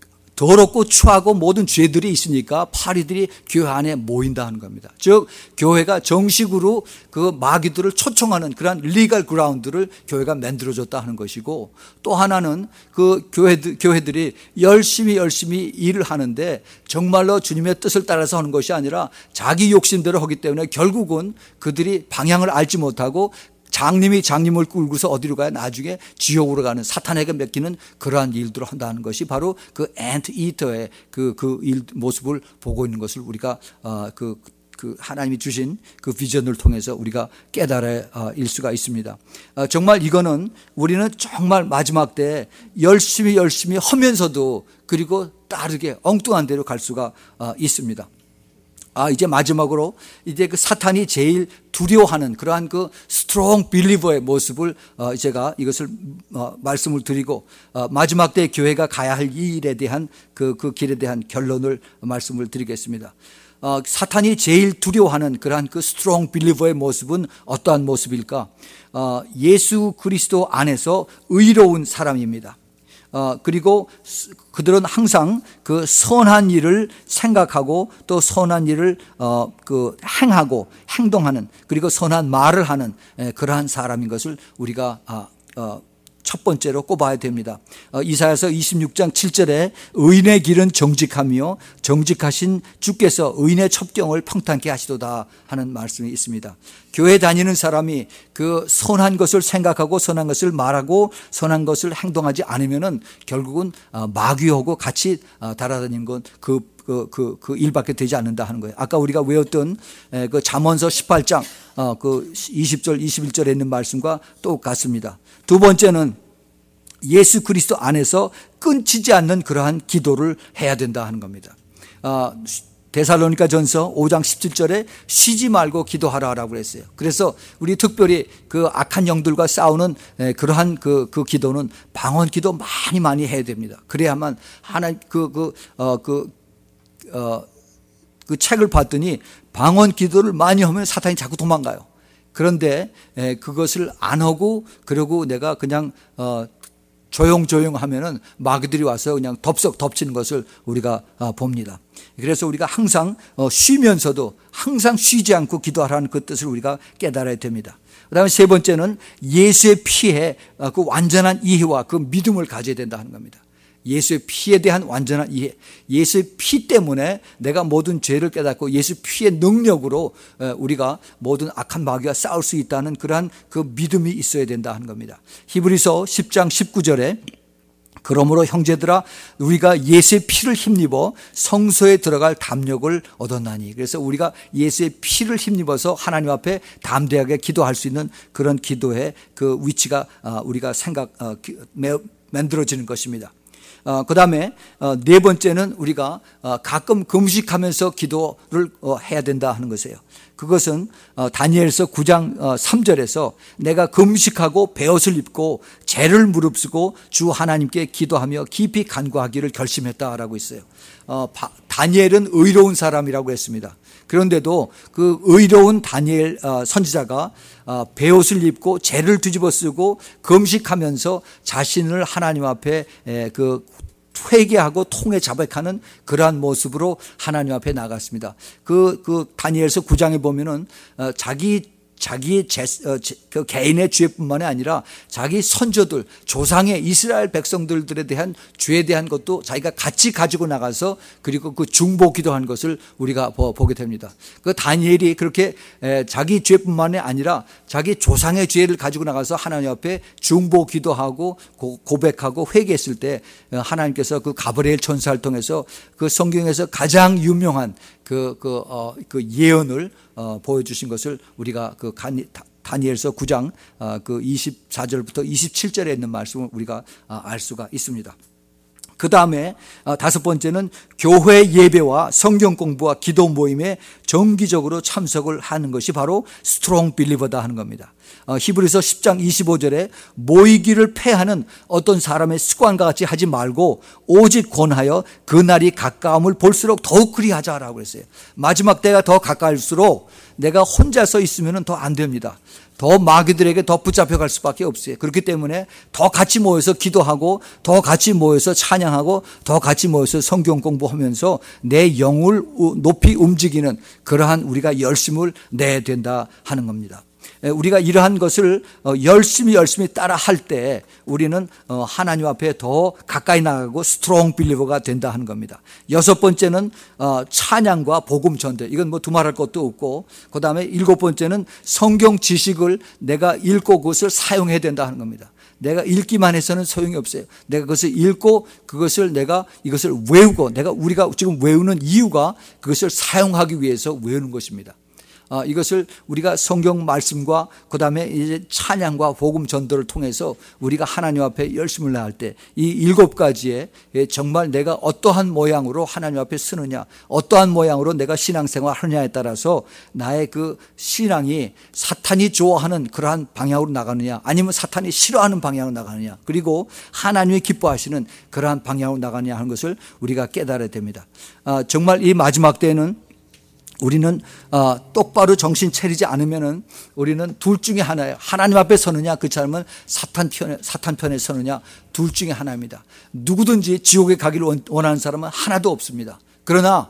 더럽고 추하고 모든 죄들이 있으니까 파리들이 교회 안에 모인다 하는 겁니다. 즉 교회가 정식으로 그 마귀들을 초청하는 그런 리걸 그라운드를 교회가 만들어줬다 하는 것이고 또 하나는 그 교회들이 열심히 일을 하는데 정말로 주님의 뜻을 따라서 하는 것이 아니라 자기 욕심대로 하기 때문에 결국은 그들이 방향을 알지 못하고 장님이 장님을 끌고서 어디로 가야 나중에 지옥으로 가는 사탄에게 맡기는 그러한 일들을 한다는 것이 바로 그 앤트 이터의 그 모습을 보고 있는 것을 우리가 그 하나님이 주신 그 비전을 통해서 우리가 깨달을 수가 있습니다. 정말 이거는 우리는 정말 마지막 때 열심히 하면서도 그리고 다르게 엉뚱한 데로 갈 수가 있습니다. 이제 마지막으로 이제 그 사탄이 제일 두려워하는 그러한 그 스트롱 빌리버의 모습을 제가 이것을 말씀을 드리고 마지막 때 교회가 가야 할 이 일에 대한 그 길에 대한 결론을 말씀을 드리겠습니다. 사탄이 제일 두려워하는 그러한 그 스트롱 빌리버의 모습은 어떠한 모습일까? 예수 그리스도 안에서 의로운 사람입니다. 그리고 그들은 항상 그 선한 일을 생각하고 또 선한 일을 행하고 행동하는 그리고 선한 말을 하는 그러한 사람인 것을 우리가 첫 번째로 꼽아야 됩니다. 이사야서 26장 7절에 의인의 길은 정직하며 정직하신 주께서 의인의 첩경을 평탄케 하시도다 하는 말씀이 있습니다. 교회 다니는 사람이 그 선한 것을 생각하고 선한 것을 말하고 선한 것을 행동하지 않으면은 결국은 마귀하고 같이 달아다니는 건 그 일밖에 되지 않는다 하는 거예요. 아까 우리가 외웠던 그 잠언서 18장 그 20절 21절에 있는 말씀과 똑같습니다. 두 번째는 예수 그리스도 안에서 끊지지 않는 그러한 기도를 해야 된다 하는 겁니다. 데살로니가 전서 5장 17절에 쉬지 말고 기도하라라고 그랬어요. 그래서 우리 특별히 그 악한 영들과 싸우는 그러한 그 기도는 방언 기도 많이 해야 됩니다. 그래야만 하나님 그 책을 봤더니 방언 기도를 많이 하면 사탄이 자꾸 도망가요. 그런데 그것을 안 하고 그러고 내가 그냥 조용 하면은 마귀들이 와서 그냥 덥석 덮치는 것을 우리가 봅니다. 그래서 우리가 항상 쉬면서도 항상 쉬지 않고 기도하라는 그 뜻을 우리가 깨달아야 됩니다. 그다음에 세 번째는 예수의 피에 그 완전한 이해와 그 믿음을 가져야 된다 하는 겁니다. 예수의 피에 대한 완전한 이해, 예수의 피 때문에 내가 모든 죄를 깨닫고 예수 피의 능력으로 우리가 모든 악한 마귀와 싸울 수 있다는 그러한 그 믿음이 있어야 된다 하는 겁니다. 히브리서 10장 19절에 그러므로 형제들아 우리가 예수의 피를 힘입어 성소에 들어갈 담력을 얻었나니, 그래서 우리가 예수의 피를 힘입어서 하나님 앞에 담대하게 기도할 수 있는 그런 기도의 그 위치가 우리가 만들어지는 것입니다. 그 다음에 네 번째는 우리가 가끔 금식하면서 기도를 해야 된다 하는 것이에요. 그것은 다니엘서 9장 3절에서 내가 금식하고 베옷을 입고 죄를 무릅쓰고 주 하나님께 기도하며 깊이 간구하기를 결심했다라고 있어요. 다니엘은 의로운 사람이라고 했습니다. 그런데도 그 의로운 다니엘 선지자가 베옷을 입고 죄를 뒤집어 쓰고 금식하면서 자신을 하나님 앞에 그 회개하고 통해 자백하는 그러한 모습으로 하나님 앞에 나갔습니다. 그 다니엘서 9장에 보면은 자기의 그 개인의 죄뿐만이 아니라 자기 선조들, 조상의 이스라엘 백성들에 대한 죄에 대한 것도 자기가 같이 가지고 나가서 그리고 그 중보 기도한 것을 우리가 보게 됩니다. 그 다니엘이 그렇게 자기 죄뿐만이 아니라 자기 조상의 죄를 가지고 나가서 하나님 앞에 중보 기도하고 고백하고 회개했을 때 하나님께서 그 가브리엘 천사를 통해서 그 성경에서 가장 유명한 그 예언을 보여주신 것을 우리가 그 다니엘서 9장 그 24절부터 27절에 있는 말씀을 우리가 알 수가 있습니다. 그 다음에 다섯 번째는 교회 예배와 성경 공부와 기도 모임에 정기적으로 참석을 하는 것이 바로 스트롱 빌리버다 하는 겁니다. 히브리서 10장 25절에 모이기를 패하는 어떤 사람의 습관과 같이 하지 말고 오직 권하여 그날이 가까움을 볼수록 더욱 그리하자라고 했어요. 마지막 때가 더 가까울수록 내가 혼자서 있으면 더 안 됩니다. 더 마귀들에게 더 붙잡혀갈 수밖에 없어요. 그렇기 때문에 더 같이 모여서 기도하고 더 같이 모여서 찬양하고 더 같이 모여서 성경 공부하면서 내 영을 높이 움직이는 그러한 우리가 열심을 내야 된다 하는 겁니다. 우리가 이러한 것을 열심히 따라 할 때 우리는 하나님 앞에 더 가까이 나가고 스트롱 빌리버가 된다 하는 겁니다. 여섯 번째는 찬양과 복음 전대. 이건 뭐 두말할 것도 없고, 그 다음에 일곱 번째는 성경 지식을 내가 읽고 그것을 사용해야 된다 하는 겁니다. 내가 읽기만 해서는 소용이 없어요. 내가 그것을 읽고 그것을 내가 이것을 외우고 우리가 지금 외우는 이유가 그것을 사용하기 위해서 외우는 것입니다. 이것을 우리가 성경 말씀과 그 다음에 이제 찬양과 복음 전도를 통해서 우리가 하나님 앞에 열심을 다할 때 이 일곱 가지에 정말 내가 어떠한 모양으로 하나님 앞에 서느냐, 어떠한 모양으로 내가 신앙생활 하느냐에 따라서 나의 그 신앙이 사탄이 좋아하는 그러한 방향으로 나가느냐, 아니면 사탄이 싫어하는 방향으로 나가느냐, 그리고 하나님이 기뻐하시는 그러한 방향으로 나가느냐 하는 것을 우리가 깨달아야 됩니다. 정말 이 마지막 때에는 우리는 똑바로 정신 차리지 않으면은 우리는 둘 중에 하나예요. 하나님 앞에 서느냐, 그렇지 않으면 사탄 편에 서느냐, 둘 중에 하나입니다. 누구든지 지옥에 가기를 원하는 사람은 하나도 없습니다. 그러나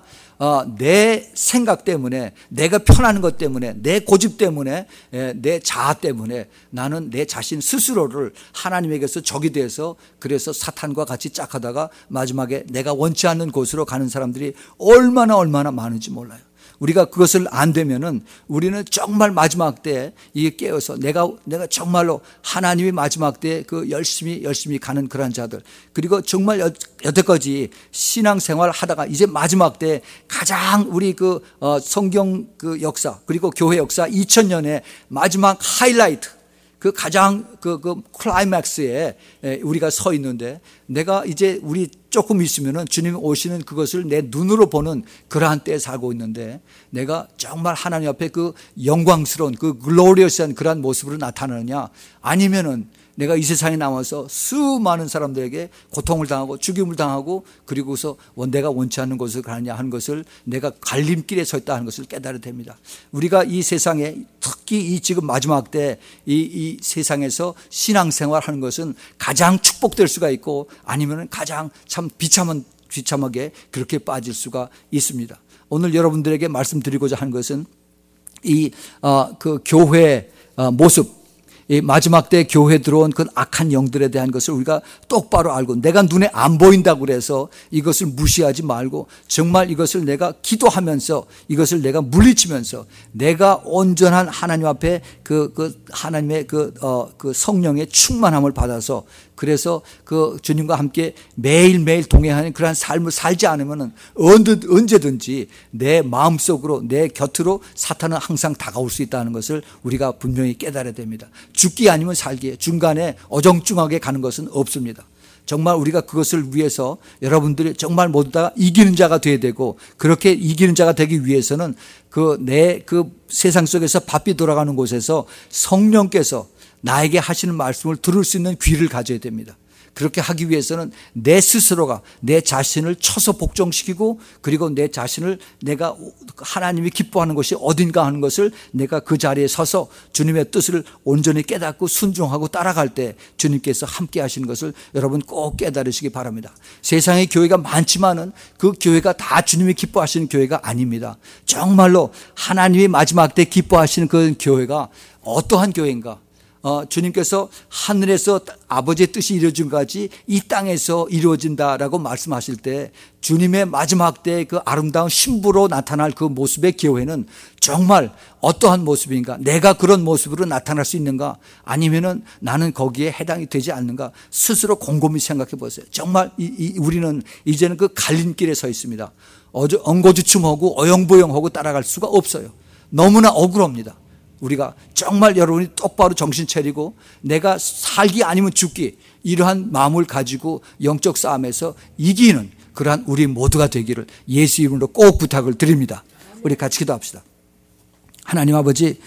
내 생각 때문에, 내가 편하는 것 때문에, 내 고집 때문에, 내 자아 때문에 나는 내 자신 스스로를 하나님에게서 적이 돼서 그래서 사탄과 같이 짝하다가 마지막에 내가 원치 않는 곳으로 가는 사람들이 얼마나 많은지 몰라요. 우리가 그것을 안 되면은 우리는 정말 마지막 때에 이게 깨어서 내가 정말로 하나님이 마지막 때에 그 열심히 가는 그런 자들, 그리고 정말 여태까지 신앙생활 하다가 이제 마지막 때에 가장 우리 그 성경 그 역사 그리고 교회 역사 2000년의 마지막 하이라이트, 그 가장 그 클라이맥스에 우리가 서 있는데, 내가 이제 우리 조금 있으면은 주님이 오시는 그것을 내 눈으로 보는 그러한 때에 살고 있는데, 내가 정말 하나님 앞에 그 영광스러운 그 글로리어스한 그러한 모습으로 나타나느냐, 아니면은 내가 이 세상에 나와서 수많은 사람들에게 고통을 당하고 죽임을 당하고 그리고서 내가 원치 않는 곳을 가느냐 하는 것을, 내가 갈림길에 서 있다 하는 것을 깨달아야 됩니다. 우리가 이 세상에 특히 이 지금 마지막 때 이 세상에서 신앙생활 하는 것은 가장 축복될 수가 있고, 아니면 가장 참 비참하게 그렇게 빠질 수가 있습니다. 오늘 여러분들에게 말씀드리고자 하는 것은 그 교회 모습, 이 마지막 때 교회 들어온 그 악한 영들에 대한 것을 우리가 똑바로 알고, 내가 눈에 안 보인다고 그래서 이것을 무시하지 말고 정말 이것을 내가 기도하면서 이것을 내가 물리치면서 내가 온전한 하나님 앞에 하나님의 그 성령의 충만함을 받아서, 그래서 그 주님과 함께 매일매일 동행하는 그러한 삶을 살지 않으면 언제든지 내 마음속으로, 내 곁으로 사탄은 항상 다가올 수 있다는 것을 우리가 분명히 깨달아야 됩니다. 죽기 아니면 살기, 중간에 어정쩡하게 가는 것은 없습니다. 정말 우리가 그것을 위해서 여러분들이 정말 모두 다 이기는 자가 되어야 되고, 그렇게 이기는 자가 되기 위해서는 내 세상 속에서 바삐 돌아가는 곳에서 성령께서 나에게 하시는 말씀을 들을 수 있는 귀를 가져야 됩니다. 그렇게 하기 위해서는 내 스스로가 내 자신을 쳐서 복종시키고, 그리고 내 자신을 내가 하나님이 기뻐하는 것이 어딘가 하는 것을 내가 그 자리에 서서 주님의 뜻을 온전히 깨닫고 순종하고 따라갈 때 주님께서 함께 하시는 것을 여러분 꼭 깨달으시기 바랍니다. 세상에 교회가 많지만은 그 교회가 다 주님이 기뻐하시는 교회가 아닙니다. 정말로 하나님이 마지막 때 기뻐하시는 그 교회가 어떠한 교회인가? 주님께서 하늘에서 아버지의 뜻이 이루어진 것까지 이 땅에서 이루어진다라고 말씀하실 때, 주님의 마지막 때 그 아름다운 신부로 나타날 그 모습의 교회는 정말 어떠한 모습인가? 내가 그런 모습으로 나타날 수 있는가? 아니면은 나는 거기에 해당이 되지 않는가? 스스로 곰곰이 생각해 보세요. 정말 우리는 이제는 그 갈림길에 서 있습니다. 엉거주춤하고 어영부영하고 따라갈 수가 없어요. 너무나 억울합니다. 우리가 정말 여러분이 똑바로 정신 차리고 내가 살기 아니면 죽기, 이러한 마음을 가지고 영적 싸움에서 이기는 그러한 우리 모두가 되기를 예수 이름으로 꼭 부탁을 드립니다. 우리 같이 기도합시다. 하나님 아버지,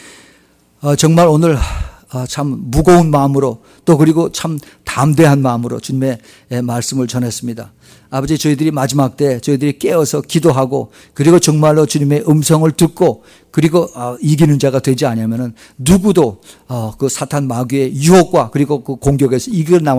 정말 오늘 참 무거운 마음으로, 또 그리고 참 담대한 마음으로 주님의 말씀을 전했습니다. 아버지, 저희들이 마지막 때 저희들이 깨어서 기도하고, 그리고 정말로 주님의 음성을 듣고, 그리고 이기는 자가 되지 않으면은 누구도 그 사탄 마귀의 유혹과 그리고 그 공격에서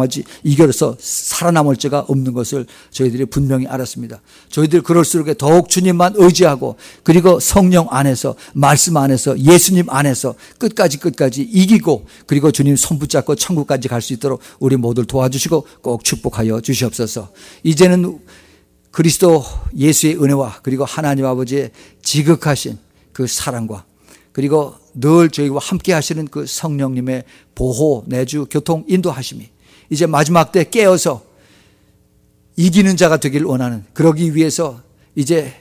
이겨서 살아남을 자가 없는 것을 저희들이 분명히 알았습니다. 저희들 그럴수록 더욱 주님만 의지하고, 그리고 성령 안에서, 말씀 안에서, 예수님 안에서 끝까지 이기고, 그리고 주님 손 붙잡고 천국까지 갈 수 있도록 우리 모두를 도와주시고 꼭 축복하여 주시옵소서. 이제는 그리스도 예수의 은혜와 그리고 하나님 아버지의 지극하신 그 사랑과, 그리고 늘 저희와 함께 하시는 그 성령님의 보호, 내주, 교통, 인도하심이 이제 마지막 때 깨어서 이기는 자가 되기를 원하는, 그러기 위해서 이제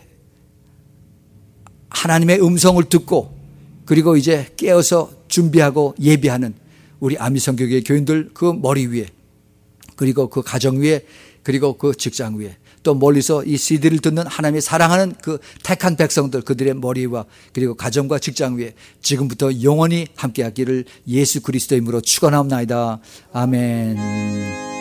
하나님의 음성을 듣고, 그리고 이제 깨어서 준비하고 예비하는 우리 아미성교회 교인들 그 머리 위에, 그리고 그 가정 위에, 그리고 그 직장 위에, 또 멀리서 이 CD를 듣는 하나님의 사랑하는 그 택한 백성들, 그들의 머리와 그리고 가정과 직장 위에 지금부터 영원히 함께하기를 예수 그리스도의 이름으로 축원하옵나이다. 아멘.